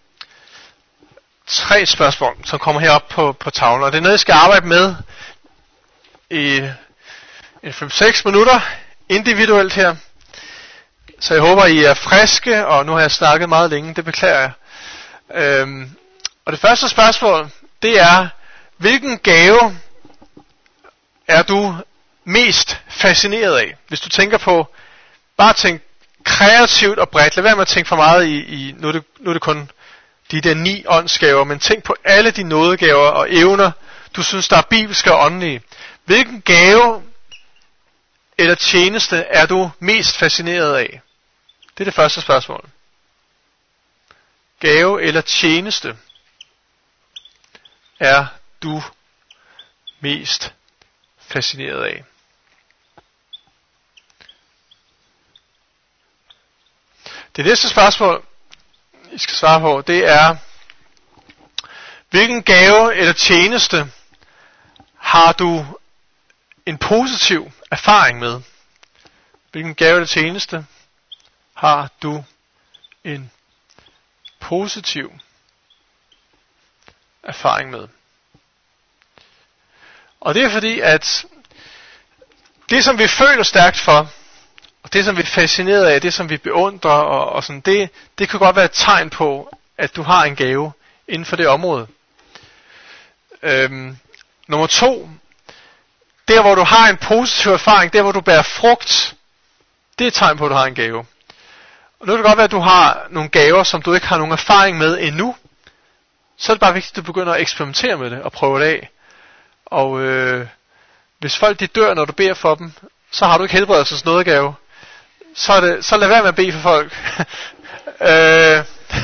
Tre spørgsmål, som kommer herop på, på tavlen. Og det er noget, jeg skal arbejde med i fem seks minutter individuelt her. Så jeg håber, I er friske, og nu har jeg snakket meget længe, det beklager jeg. Øhm, og det første spørgsmål, det er, hvilken gave er du mest fascineret af? Hvis du tænker på, bare tænk kreativt og bredt, lad være med at tænke for meget i, i nu, er det, nu er det kun de der ni åndsgaver, men tænk på alle de nådegaver og evner, du synes, der er bibelske og åndelige. Hvilken gave eller tjeneste er du mest fascineret af? Det er det første spørgsmål. Gave eller tjeneste er du mest fascineret af? Det næste spørgsmål, I skal svare på, det er, hvilken gave eller tjeneste har du en positiv erfaring med? Hvilken gave eller tjeneste har du en positiv erfaring med? Og det er fordi, at det, som vi føler stærkt for, og det, som vi er fascineret af, det, som vi beundrer, og, og sådan, det, det kan godt være et tegn på, at du har en gave inden for det område. Øhm, nummer to, der hvor du har en positiv erfaring, der hvor du bærer frugt, det er et tegn på, at du har en gave. Og nu kan det godt være, at du har nogle gaver, som du ikke har nogen erfaring med endnu. Så er det bare vigtigt, at du begynder at eksperimentere med det og prøve det af. Og øh, hvis folk de dør, når du beder for dem, så har du ikke helbredelsens nådegave. Så, er det, så lad være med at bede for folk. øh,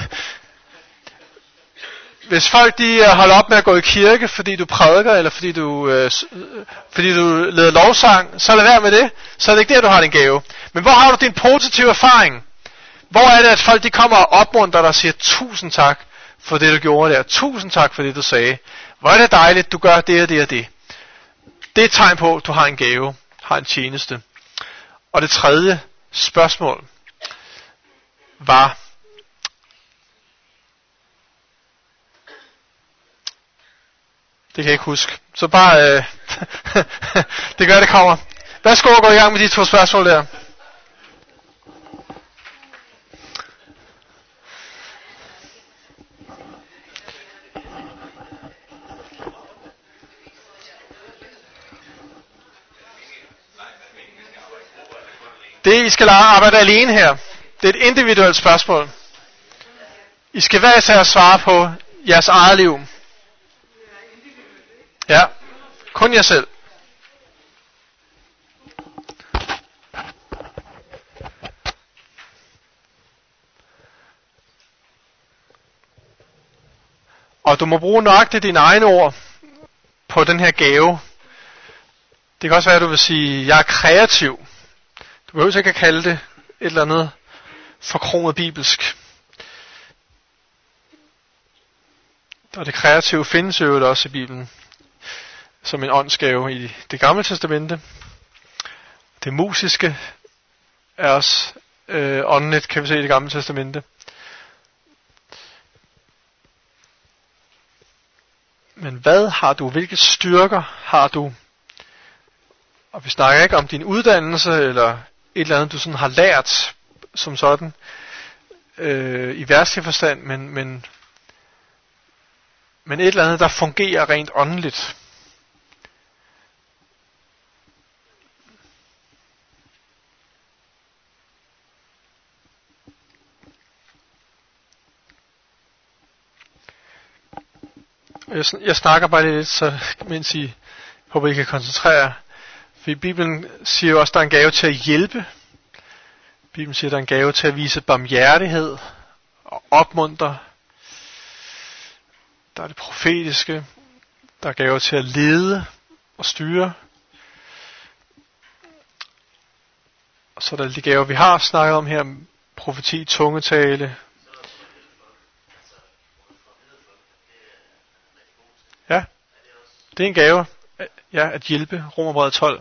hvis folk de holder op med at gå i kirke, fordi du prædiker, eller fordi du, øh, fordi du leder lovsang, så lad være med det. Så er det ikke der, du har din gave. Men hvor har du din positive erfaring? Hvor er det, at folk de kommer og opmuntrer dig og siger, tusind tak for det, du gjorde der. Tusind tak for det, du sagde. Hvor er det dejligt, du gør det og det og det. Det er et tegn på, at du har en gave, har en tjeneste. Og det tredje spørgsmål var, det kan jeg ikke huske. Så bare, øh, det gør, det kommer. Værsgo at gå i gang med de to spørgsmål der. Det, I skal arbejde alene her, det er et individuelt spørgsmål. I skal hver især svare på jeres eget liv. Ja, kun jer selv. Og du må bruge nøjagtigt dine egne ord på den her gave. Det kan også være, at du vil sige, jeg er kreativ. Du behøver ikke at kalde det et eller andet forkromet bibelsk. Og det kreative findes jo også i Bibelen som en åndsgave i det gamle testamente. Det musiske er også øh, åndeligt, kan vi se i det gamle testamente. Men hvad har du? Hvilke styrker har du? Og vi snakker ikke om din uddannelse, eller et eller andet, du sådan har lært som sådan, øh, i verdslig forstand, men, men, men et eller andet, der fungerer rent åndeligt. Jeg, jeg snakker bare lidt, så mens I håber, I kan koncentrere jer. For Bibelen siger jo også, at der er en gave til at hjælpe. Bibelen siger, at der er en gave til at vise barmhjertighed og opmuntre. Der er det profetiske. Der er gaver til at lede og styre. Og så er der de gaver, vi har snakket om her. Profeti, tungetale. Ja, det er en gave. Ja, at hjælpe. Romerbrevet tolv.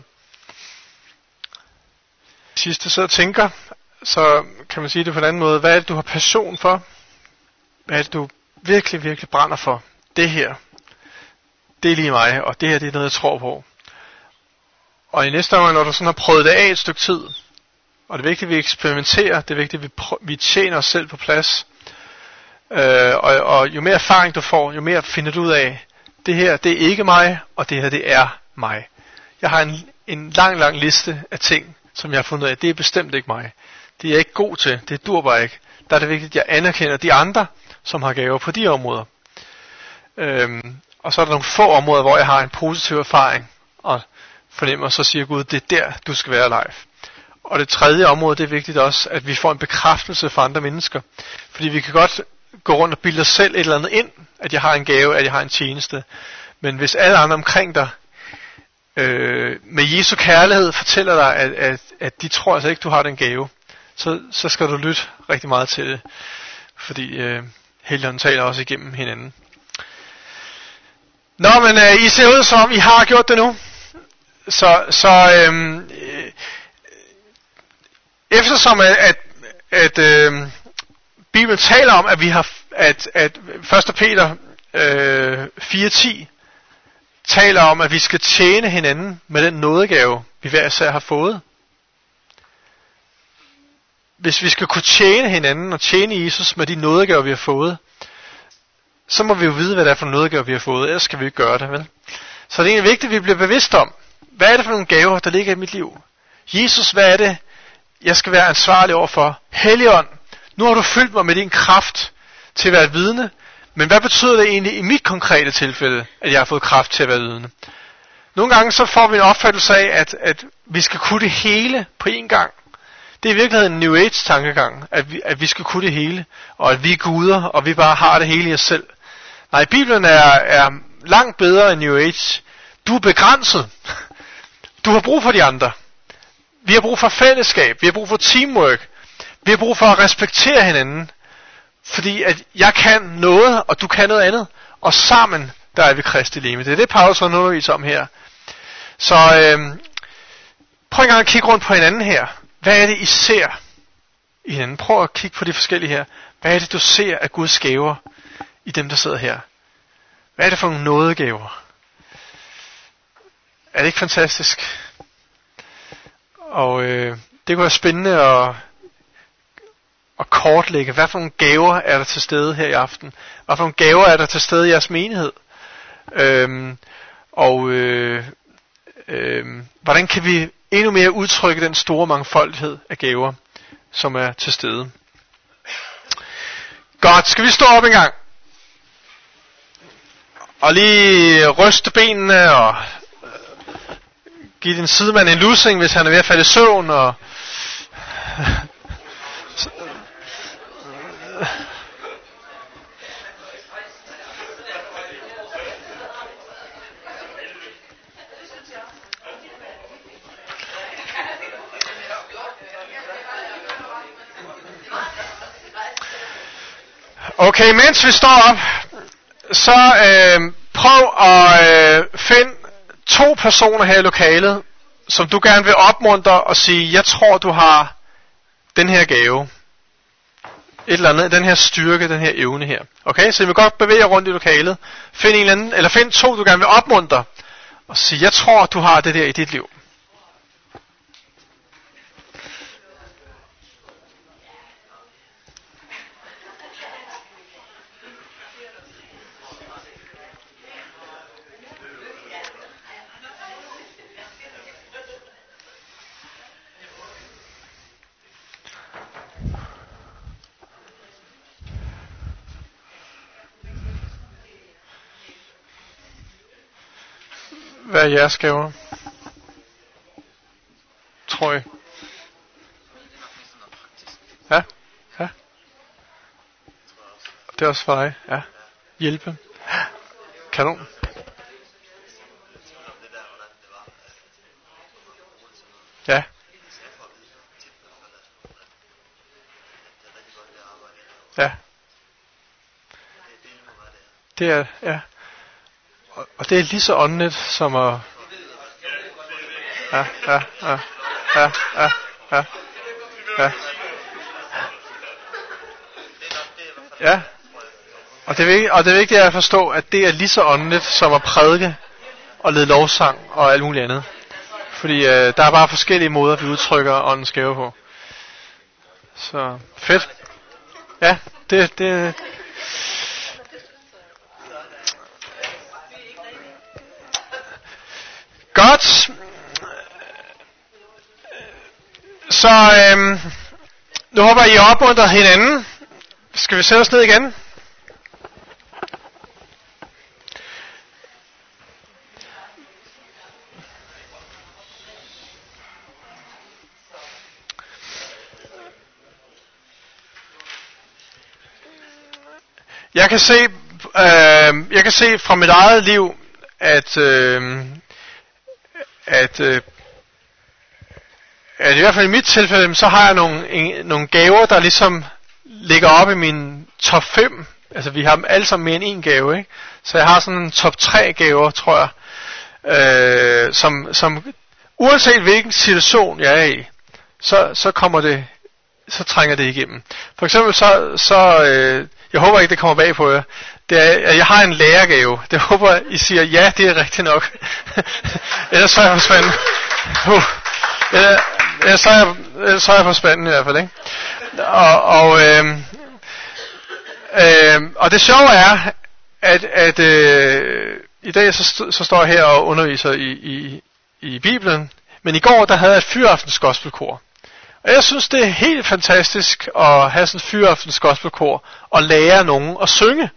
Sidste så tænker, så kan man sige det på en anden måde. Hvad er det, du har passion for? Hvad er det, du virkelig, virkelig brænder for? Det her, det er lige mig, og det her, det er noget, jeg tror på. Og i næste omgang, når du sådan har prøvet det af et stykke tid, og det er vigtigt, at vi eksperimenterer, det er vigtigt, at vi, prø- vi tjener os selv på plads. Øh, og, og jo mere erfaring du får, jo mere finder du ud af, det her, det er ikke mig, og det her, det er mig. Jeg har en, en lang, lang liste af ting, som jeg har fundet ud af, det er bestemt ikke mig. Det er jeg ikke god til, det dur bare ikke. Der er det vigtigt, at jeg anerkender de andre, som har gaver på de områder. Øhm, og så er der nogle få områder, hvor jeg har en positiv erfaring, og fornemmer, så siger Gud, det er der, du skal være live. Og det tredje område, det er vigtigt også, at vi får en bekræftelse fra andre mennesker. Fordi vi kan godt gå rundt og bilde os selv et eller andet ind, at jeg har en gave, at jeg har en tjeneste. Men hvis alle andre omkring dig, øh, med Jesu kærlighed fortæller dig, at, at, at de tror altså ikke, du har den gave, så, så skal du lytte rigtig meget til det. Fordi øh, Helligånden taler også igennem hinanden. Nå, men øh, I ser ud som om, I har gjort det nu. Så, så øh, øh, eftersom at, at, at øh, Bibelen taler om, at vi har, at, at første Peter øh, fire ti taler om, at vi skal tjene hinanden med den nådegave, vi hver især har fået. Hvis vi skal kunne tjene hinanden og tjene Jesus med de nådegaver, vi har fået, så må vi jo vide, hvad det er for nådegaver, vi har fået. Ellers skal vi ikke gøre det, vel? Så det er egentlig vigtigt, at vi bliver bevidst om, hvad er det for nogle gaver, der ligger i mit liv? Jesus, hvad er det, jeg skal være ansvarlig overfor? Helligånd, nu har du fyldt mig med din kraft til at være et vidne, men hvad betyder det egentlig i mit konkrete tilfælde, at jeg har fået kraft til at være vidne? Nogle gange så får vi en opfattelse af, at, at vi skal kunne det hele på én gang. Det er i virkeligheden en New Age tankegang, at vi, at vi skal kunne det hele, og at vi er guder, og vi bare har det hele i os selv. Nej, Bibelen er, er langt bedre end New Age. Du er begrænset. Du har brug for de andre. Vi har brug for fællesskab. Vi har brug for teamwork. Vi har brug for at respektere hinanden. Fordi at jeg kan noget, og du kan noget andet. Og sammen, der er vi Kristi legeme. Det er det, Paulus har undervist om her. Så øh, prøv en gang at kigge rundt på hinanden her. Hvad er det, I ser i hinanden? Prøv at kigge på de forskellige her. Hvad er det, du ser af Guds gaver i dem, der sidder her? Hvad er det for nogle nådegaver? Er det ikke fantastisk? Og øh, det kunne være spændende at, at kortlægge, hvad for nogle gaver er der til stede her i aften? Hvad for nogle gaver er der til stede i jeres menighed? Øhm, og øh, øh, hvordan kan vi endnu mere udtrykke den store mangfoldighed af gaver, som er til stede? Godt, skal vi stå op en gang? Og lige ryste benene og give din sidemand en lussing, hvis han er ved at falde i søvn. Og okay, mens vi står op, så øh, prøv at øh, finde to personer her i lokalet, som du gerne vil opmuntre og sige, jeg tror du har den her gave, et eller andet, den her styrke, den her evne her. Okay, så I vil godt bevæge jer rundt i lokalet, find en eller anden, eller find to du gerne vil opmuntre og sige, jeg tror du har det der i dit liv. Hvad er jeres gaver? Tror jeg. Ja, ja. Det er også for dig, ja. Hjælpe. Kanon. Ja. Ja. Det er, ja. Og, og det er lige så åndeligt som at... Ja, ja, ja, ja, ja, ja, ja. Ja. Og det, er vigtigt, og det er vigtigt at forstå, at det er lige så åndeligt som at prædike og lede lovsang og alt muligt andet. Fordi øh, der er bare forskellige måder, vi udtrykker åndens gave på. Så fedt. Ja, det... det Godt. Så øhm, nu håber I opmuntrer hinanden. Skal vi sætte os ned igen? Jeg kan se, øh, jeg kan se fra mit eget liv, at øh, at, øh, at i hvert fald i mit tilfælde, så har jeg nogle, en, nogle gaver, der ligesom ligger op i min top fem. Altså vi har dem alle sammen mere end en gave, ikke? Så jeg har sådan en top tre gaver, tror jeg, øh, som, som uanset hvilken situation jeg er i, så, så kommer det, så trænger det igennem. For eksempel så, så øh, jeg håber ikke det kommer bag på jer. Det er, jeg har en lærergave. Det håber I siger, ja, det er rigtigt nok. Ellers så er jeg på spanden. Uh. Ellers så er jeg, ellers så er jeg på spanden i hvert fald, ikke? Og, og, øh, øh, og det sjove er, at, at øh, i dag så, så står jeg her og underviser i, i, i Bibelen. Men i går, der havde jeg et fyraftens gospelkor. Og jeg synes, det er helt fantastisk at have sådan et fyraftens gospelkor og lære nogen at synge.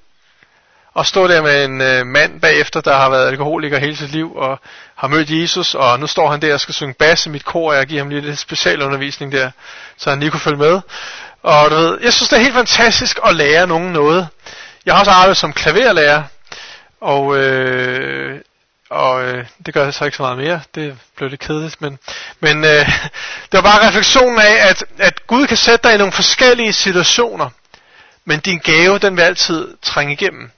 Og stå der med en øh, mand bagefter, der har været alkoholiker hele sit liv og har mødt Jesus, og nu står han der og skal synge bas i mit kor, og jeg giver ham lige lidt specialundervisning der, så han lige kunne følge med. Og du ved, jeg synes, det er helt fantastisk at lære nogen noget. Jeg har også arbejdet som klaverlærer, og, øh, og øh, det gør jeg så ikke så meget mere. Det blev lidt kedeligt, men, men øh, det var bare refleksionen af, at, at Gud kan sætte dig i nogle forskellige situationer, men din gave, den vil altid trænge igennem.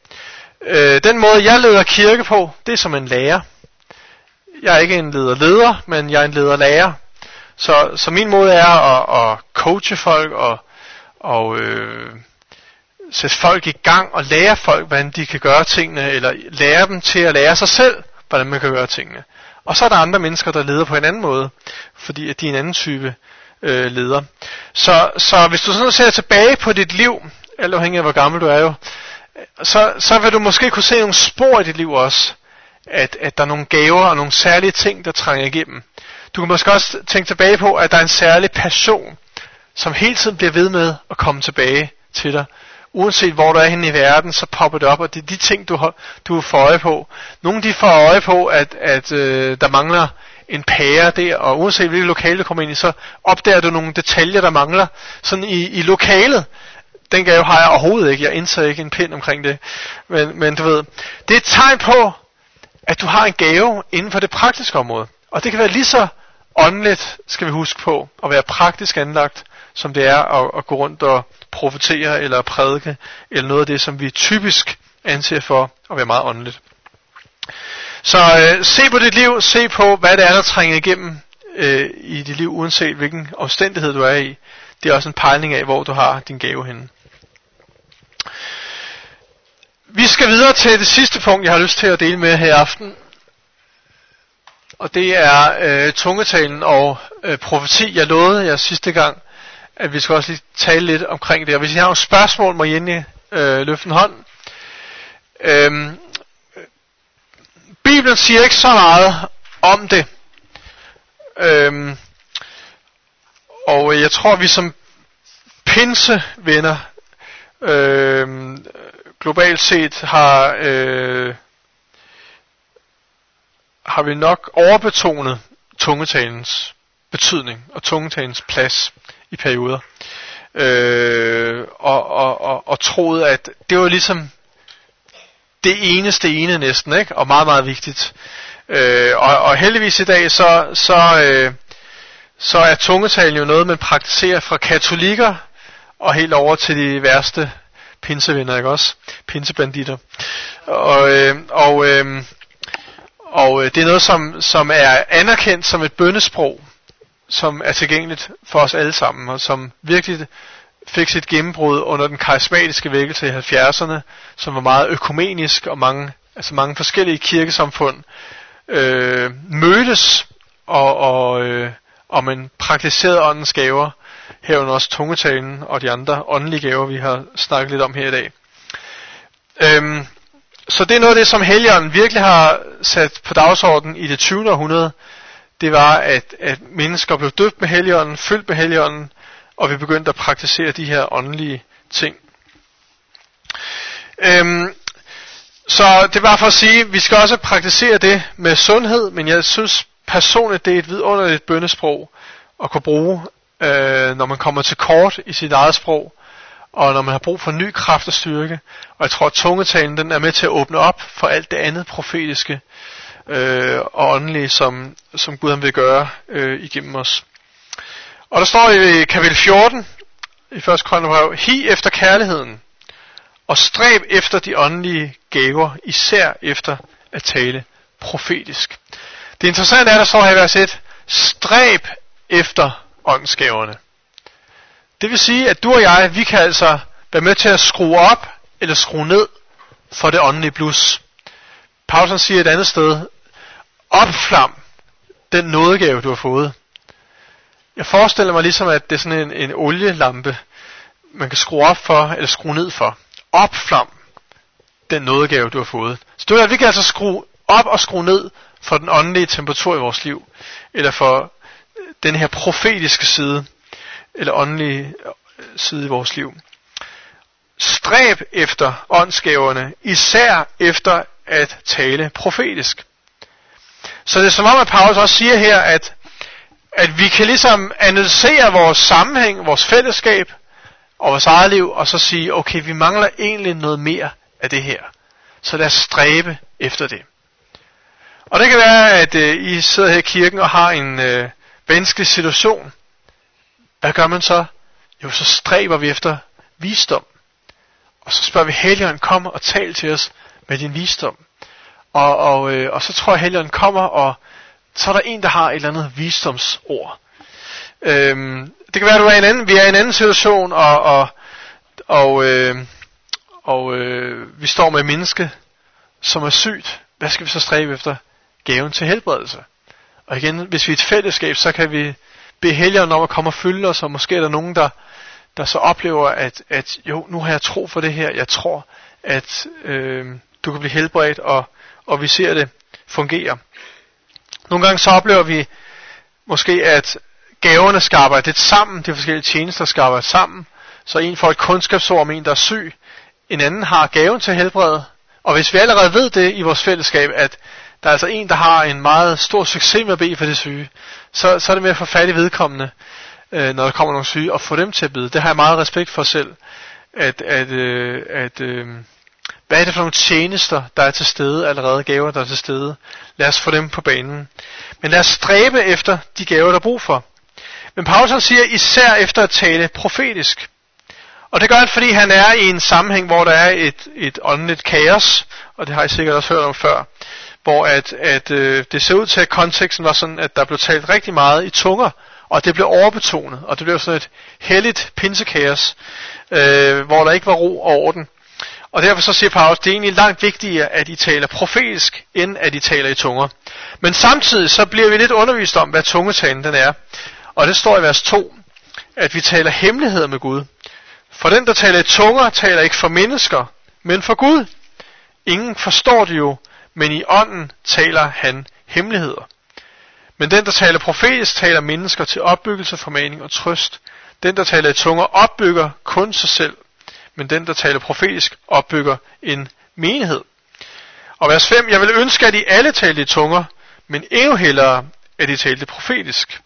Øh, den måde, jeg leder kirke på, det er som en lærer. Jeg er ikke en leder-leder, men jeg er en leder-lærer. Så, så min måde er at, at coache folk og, og øh, sætte folk i gang og lære folk, hvordan de kan gøre tingene, eller lære dem til at lære sig selv, hvordan man kan gøre tingene. Og så er der andre mennesker, der leder på en anden måde, fordi at de er en anden type øh, leder. Så, så hvis du sådan ser tilbage på dit liv, alt afhængig af hvor gammel du er jo, så, så vil du måske kunne se nogle spor i dit liv også, at, at der er nogle gaver og nogle særlige ting, der trænger igennem. Du kan måske også tænke tilbage på, at der er en særlig passion, som hele tiden bliver ved med at komme tilbage til dig. Uanset hvor du er henne i verden, så popper det op, og det er de ting, du, har, du får øje på. Nogle de får øje på, at, at øh, der mangler en pære der, og uanset hvilket lokale du kommer ind i, så opdager du nogle detaljer, der mangler sådan i, i lokalet. Den gave har jeg overhovedet ikke. Jeg indser ikke en pind omkring det. Men, men du ved, det er et tegn på, at du har en gave inden for det praktiske område. Og det kan være lige så åndeligt, skal vi huske på, at være praktisk anlagt, som det er at, at gå rundt og profetere eller prædike, eller noget af det, som vi typisk anser for at være meget åndeligt. Så øh, se på dit liv, se på, hvad det er, der trænger igennem øh, i dit liv, uanset hvilken omstændighed du er i. Det er også en pejling af, hvor du har din gave henne. Vi skal videre til det sidste punkt, jeg har lyst til at dele med her i aften. Og det er øh, tungetalen og øh, profeti. Jeg lovede jer sidste gang, at vi skal også lige tale lidt omkring det. Og hvis I har nogle spørgsmål, må I endelig øh, løfte en hånd. Øhm, Bibelen siger ikke så meget om det. Øhm, og jeg tror, vi som pinsevenner øhm, globalt set har... Øh, har vi nok overbetonet tungetalens betydning og tungetalens plads i perioder. Øh, og, og, og, og troede, at det var ligesom det eneste ene næsten, ikke? Og meget, meget vigtigt. Øh, og, og heldigvis i dag, så, så, øh, så er tungetalen jo noget, man praktiserer fra katolikker og helt over til de værste pinsevenner, ikke også? Pinsebanditter. Og, øh, og, øh, og det er noget, som, som er anerkendt som et bønnesprog, som er tilgængeligt for os alle sammen, og som virkelig fik sit gennembrud under den karismatiske vækkelse i halvfjerdserne, som var meget økumenisk, og mange, altså mange forskellige kirkesamfund øh, mødtes, og, og, øh, og man praktiserede åndens gaver, herunder også tungetalen og de andre åndelige gaver, vi har snakket lidt om her i dag. Øhm, så det er noget af det, som Helligånden virkelig har sat på dagsordenen i det tyvende århundrede. Det var, at, at mennesker blev døbt med Helligånden, fyldt med Helligånden, og vi begyndte at praktisere de her åndelige ting. Øhm, så det er bare for at sige, at vi skal også praktisere det med sundhed, men jeg synes personligt, det er et vidunderligt bønnesprog at kunne bruge, øh, når man kommer til kort i sit eget sprog, og når man har brug for ny kraft og styrke. Og jeg tror, at tungetalen den er med til at åbne op for alt det andet profetiske øh, og åndelige, som, som Gud han vil gøre øh, igennem os. Og der står i kapitel fjorten i første Korintherbrev: Hi efter kærligheden, og stræb efter de åndelige gaver, især efter at tale profetisk. Det interessante er, der står her i vers et: stræb efter åndsgaverne. Det vil sige, at du og jeg, vi kan altså være med til at skrue op eller skrue ned for det åndelige blus. Paulus siger et andet sted: opflam den nådegave, du har fået. Jeg forestiller mig ligesom, at det er sådan en, en olielampe, man kan skrue op for eller skrue ned for. Opflam den nådegave, du har fået. Så du og jeg, vi kan altså skrue op og skrue ned for den åndelige temperatur i vores liv, eller for den her profetiske side, eller åndelige side i vores liv. Stræb efter åndsgaverne, især efter at tale profetisk. Så det er som om, at Paulus også siger her, at, at vi kan ligesom analysere vores sammenhæng, vores fællesskab og vores eget liv, og så sige, okay, vi mangler egentlig noget mere af det her. Så lad os stræbe efter det. Og det kan være, at øh, I sidder her i kirken og har en øh, vanskelig situation. Hvad gør man så? Jo, så stræber vi efter visdom. Og så spørger vi Helligånden, kom og tal til os med din visdom. Og, og, øh, og så tror jeg, Helligånden kommer, og så er der en, der har et eller andet visdomsord. Øhm, det kan være, at du er en anden, vi er i en anden situation, og, og, og, øh, og øh, vi står med et menneske, som er sygt. Hvad skal vi så stræbe efter? Gaven til helbredelse. Og igen, hvis vi er et fællesskab, så kan vi bede Helligånden om at komme og fylde os, og måske er der nogen, der, der så oplever, at, at jo, nu har jeg tro for det her. Jeg tror, at øh, du kan blive helbredt, og, og vi ser det fungere. Nogle gange så oplever vi måske, at gaverne skal arbejde lidt sammen, de forskellige tjenester skal arbejde sammen, så en får et kundskabsord om en, der er syg, en anden har gaven til helbred, og hvis vi allerede ved det i vores fællesskab, at der er altså en, der har en meget stor succes med at bede for det syge, så, så er det med at få fat i vedkommende, øh, når der kommer nogle syge, og få dem til at bede. Det har jeg meget respekt for selv, at, at, øh, at øh, hvad er det for nogle tjenester, der er til stede allerede, gaver, der er til stede. Lad os få dem på banen. Men lad os stræbe efter de gaver, der er brug for. Men Paulus siger især efter at tale profetisk. Og det gør han, fordi han er i en sammenhæng, hvor der er et, et åndeligt kaos, og det har I sikkert også hørt om før, hvor at, at øh, det ser ud til, at konteksten var sådan, at der blev talt rigtig meget i tunger, og det blev overbetonet, og det blev sådan et helligt pinsekaos, øh, hvor der ikke var ro og orden. Og derfor så siger Paulus, det er egentlig langt vigtigere, at I taler profetisk, end at I taler i tunger. Men samtidig så bliver vi lidt undervist om, hvad tungetalen den er. Og det står i vers to, at vi taler hemmeligheder med Gud. For den, der taler i tunger, taler ikke for mennesker, men for Gud. Ingen forstår det jo, men i ånden taler han hemmeligheder. Men den, der taler profetisk, taler mennesker til opbyggelse, formaning og trøst. Den, der taler i tunger, opbygger kun sig selv. Men den, der taler profetisk, opbygger en menighed. Og vers fem, jeg vil ønske, at I alle talte i tunger, Men endnu hellere, at de talte profetisk.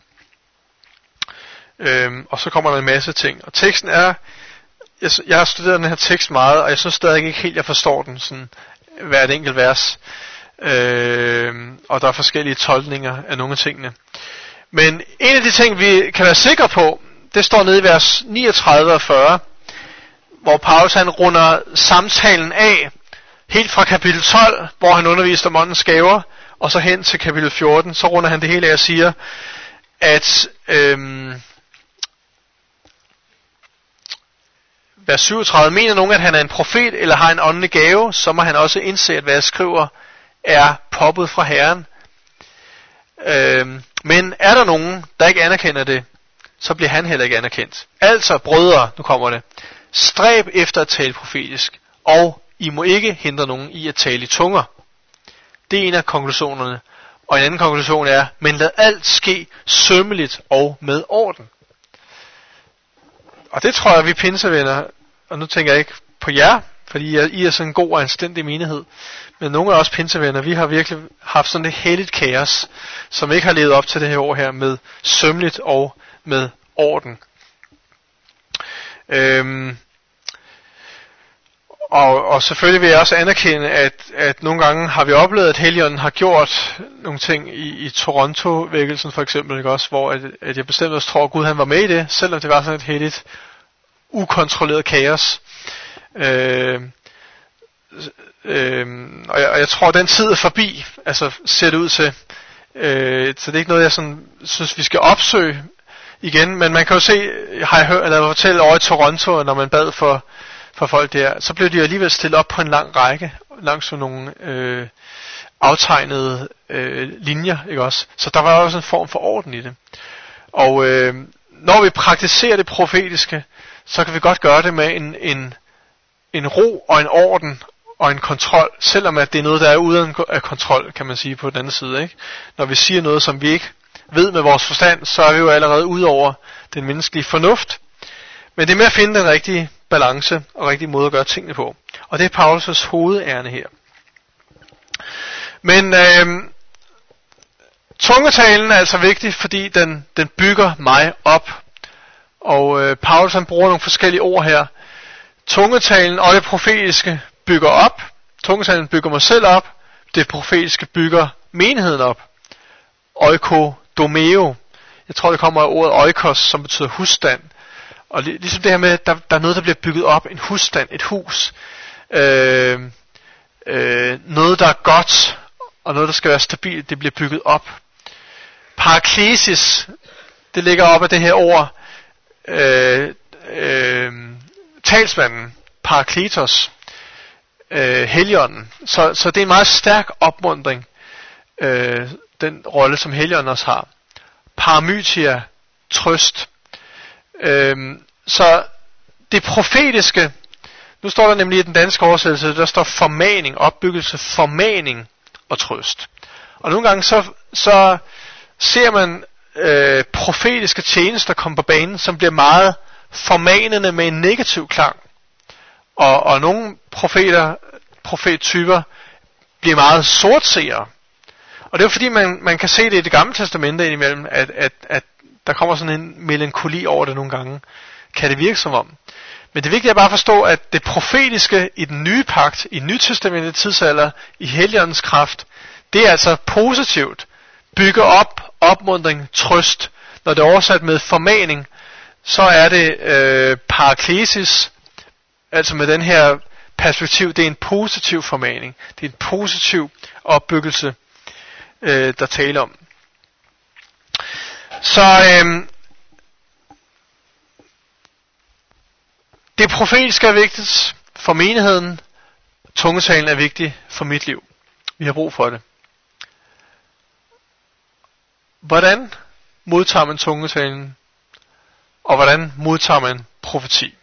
Øhm, og så kommer der en masse ting. Og teksten er, jeg, jeg har studeret den her tekst meget, og jeg synes stadig ikke helt, jeg forstår den, sådan hvert enkelt vers. Øhm, og der er forskellige tolkninger af nogle af tingene. Men en af de ting, vi kan være sikre på, det står nede i vers niogtredive og fyrre, hvor Paulus han runder samtalen af, helt fra kapitel tolv, hvor han underviste om åndens gaver, og så hen til kapitel fjorten, så runder han det hele af og siger, at øhm, vers syvogtredive, mener nogen, at han er en profet, eller har en åndelig gave, så må han også indse, at hvad jeg skriver, er påbud fra Herren. Øhm, men er der nogen, der ikke anerkender det, så bliver han heller ikke anerkendt. Altså, brødre, nu kommer det, stræb efter at tale profetisk, og I må ikke hindre nogen i at tale i tunger. Det er en af konklusionerne. Og en anden konklusion er, men lad alt ske sømmeligt og med orden. Og det tror jeg, vi pinsevenner, og nu tænker jeg ikke på jer, fordi I er sådan en god og anstændig menighed, men nogle af os pinsevenner, vi har virkelig haft sådan et helligt kaos, som ikke har levet op til det her ord her med sømmeligt og med orden. Øhm, og, og selvfølgelig vil jeg også anerkende, at, at nogle gange har vi oplevet, at Helligånden har gjort nogle ting i, i Toronto-vækkelsen for eksempel, ikke også, hvor at, at jeg bestemt også tror, at Gud han var med i det, selvom det var sådan et helligt, ukontrolleret kaos. Øh, øh, og, jeg, og jeg tror, at den tid er forbi, altså ser det ud til. Øh, så det er ikke noget, jeg sådan, synes, vi skal opsøge igen, men man kan jo se, har jeg hørt, eller fortælle over i Toronto, når man bad for, for folk der, så blev de alligevel stillet op på en lang række, langs sådan nogle øh, aftegnede øh, linjer, ikke også? Så der var også en form for orden i det. Og øh, når vi praktiserer det profetiske, så kan vi godt gøre det med en, en, en ro og en orden og en kontrol, selvom at det er noget, der er uden af kontrol, kan man sige på den anden side, ikke? Når vi siger noget, som vi ikke ved med vores forstand, så er vi jo allerede ud over den menneskelige fornuft. Men det er med at finde den rigtige balance og rigtige måde at gøre tingene på. Og det er Paulus' hovedærne her. Men øh, tungetalen er altså vigtig, fordi den, den bygger mig op. Og øh, Paulus han bruger nogle forskellige ord her. Tungetalen og det profetiske bygger op. Tungetalen bygger mig selv op. Det profetiske bygger menigheden op. Oikodomeo. Jeg tror det kommer af ordet oikos, som betyder husstand. Og lig, ligesom det her med, at der, der er noget, der bliver bygget op. En husstand, et hus. Øh, øh, noget, der er godt, og noget, der skal være stabilt, det bliver bygget op. Paraklesis, det ligger op af det her ord. Øh, øh, talsmanden, parakletos, øh, Helligånden. Så, så det er en meget stærk opmuntring, øh, den rolle, som Helligånden også har. Paramytia, trøst. Øh, så det profetiske, nu står der nemlig i den danske oversættelse, der står formaning, opbyggelse, formaning og trøst. Og nogle gange så, så ser man øh, profetiske tjenester komme på banen, som bliver meget formanende med en negativ klang. Og, og nogle profeter, profettyper bliver meget sortseere. Og det er jo fordi, man, man kan se det i det gamle testamente indimellem, at, at, at der kommer sådan en melankoli over det nogle gange. Kan det virke som om. Men det vigtige er bare at forstå, at det profetiske i den nye pagt, i Nytestamentet tidsalder, i Helligåndens kraft, det er altså positivt. Bygge op, opmuntring, trøst. Når det er oversat med formaning, så er det øh, paraklesis, altså med den her perspektiv, det er en positiv formaning. Det er en positiv opbyggelse, øh, der taler om. Så øh, det profetiske er vigtigt for menigheden. Tungetalen er vigtig for mit liv. Vi har brug for det. Hvordan modtager man tungetalen? Og hvordan modtager man profeti?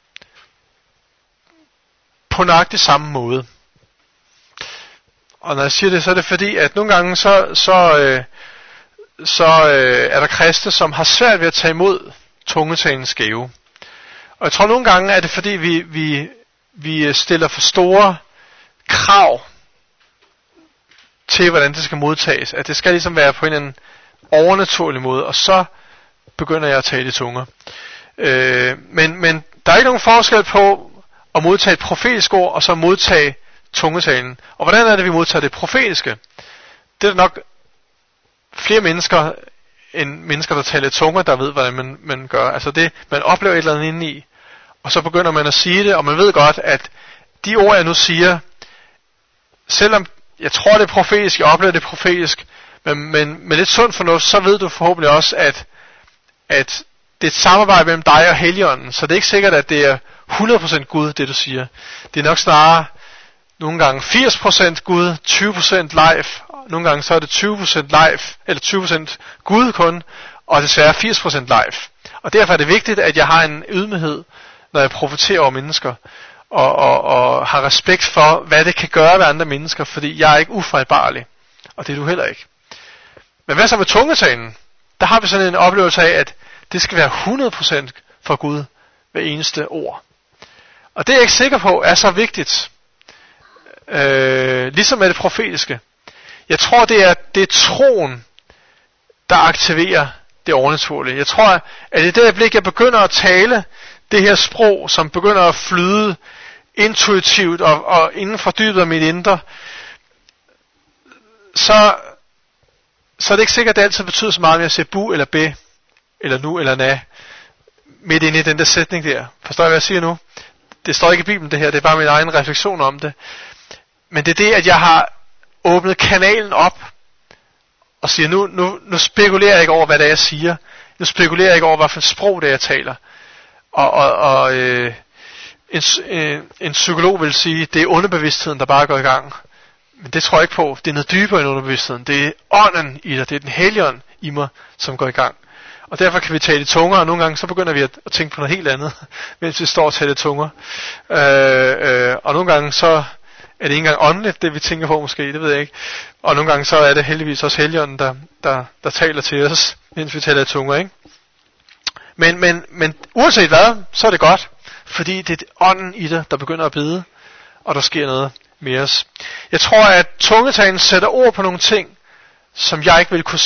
På nøjagtig samme måde. Og når jeg siger det, så er det fordi, at nogle gange så, så, øh, så øh, er der kristne, som har svært ved at tage imod tungetalens gave. Og jeg tror nogle gange, er det fordi, vi, vi, vi stiller for store krav til, hvordan det skal modtages. At det skal ligesom være på en eller anden overnaturlig måde, og så begynder jeg at tale i tunger. Øh, men, men der er ikke nogen forskel på at modtage et profetisk ord, og så modtage tungetalen. Og hvordan er det, vi modtager det profetiske? Det er nok flere mennesker, end mennesker, der taler tunger, der ved, hvordan man, man gør. Altså det, man oplever et eller andet indeni, og så begynder man at sige det, og man ved godt, at de ord, jeg nu siger, selvom jeg tror, det er profetisk, jeg oplever det profetisk, men, men med lidt sund fornuft, så ved du forhåbentlig også, at, at det er et samarbejde mellem dig og Helligånden, så det er ikke sikkert, at det er hundrede procent Gud, det du siger. Det er nok snarere nogle gange firs procent Gud, tyve procent live, nogle gange så er det tyve procent live, eller tyve procent Gud kun, og desværre firs procent live. Og derfor er det vigtigt, at jeg har en ydmyghed, når jeg profeterer over mennesker, og, og, og har respekt for, hvad det kan gøre ved andre mennesker, fordi jeg er ikke ufejlbarlig, og det er du heller ikke. Men hvad så med tungetalen? Der har vi sådan en oplevelse af, at det skal være hundrede procent for Gud, hver eneste ord. Og det er jeg ikke sikker på er så vigtigt, øh, ligesom med det profetiske. Jeg tror, det er, det er troen, der aktiverer det overnaturlige. Jeg tror, at i det øjeblik, jeg begynder at tale det her sprog, som begynder at flyde intuitivt og, og inden for dybet af mit indre, så, så er det ikke sikkert, at det altid betyder så meget, om jeg siger bu eller be, eller nu eller na, midt inde i den der sætning der. Forstår jeg, hvad jeg siger nu? Det står ikke i Bibelen det her, det er bare min egen refleksion om det. Men det er det, at jeg har åbnet kanalen op, og siger, nu, nu, nu spekulerer jeg ikke over, hvad det er, jeg siger. Nu spekulerer jeg ikke over, hvad for et sprog det er, jeg taler. Og, og, og øh, en, en, en psykolog vil sige, det er underbevidstheden, der bare går i gang. Men det tror jeg ikke på. Det er noget dybere end underbevidstheden. Det er ånden i dig. Det er den Helligånd i mig, som går i gang. Og derfor kan vi tale i tunger, og nogle gange så begynder vi at, at tænke på noget helt andet, mens vi står og taler i tunger. Øh, øh, og nogle gange så er det ikke engang åndeligt, det vi tænker på måske, det ved jeg ikke. Og nogle gange så er det heldigvis også Helligånden, der, der, der taler til os, mens vi taler i tunger, ikke? Men, men, men uanset hvad, så er det godt, fordi det er ånden i dig, der begynder at bide, og der sker noget med os. Jeg tror, at tungetalen sætter ord på nogle ting, som jeg ikke vil kunne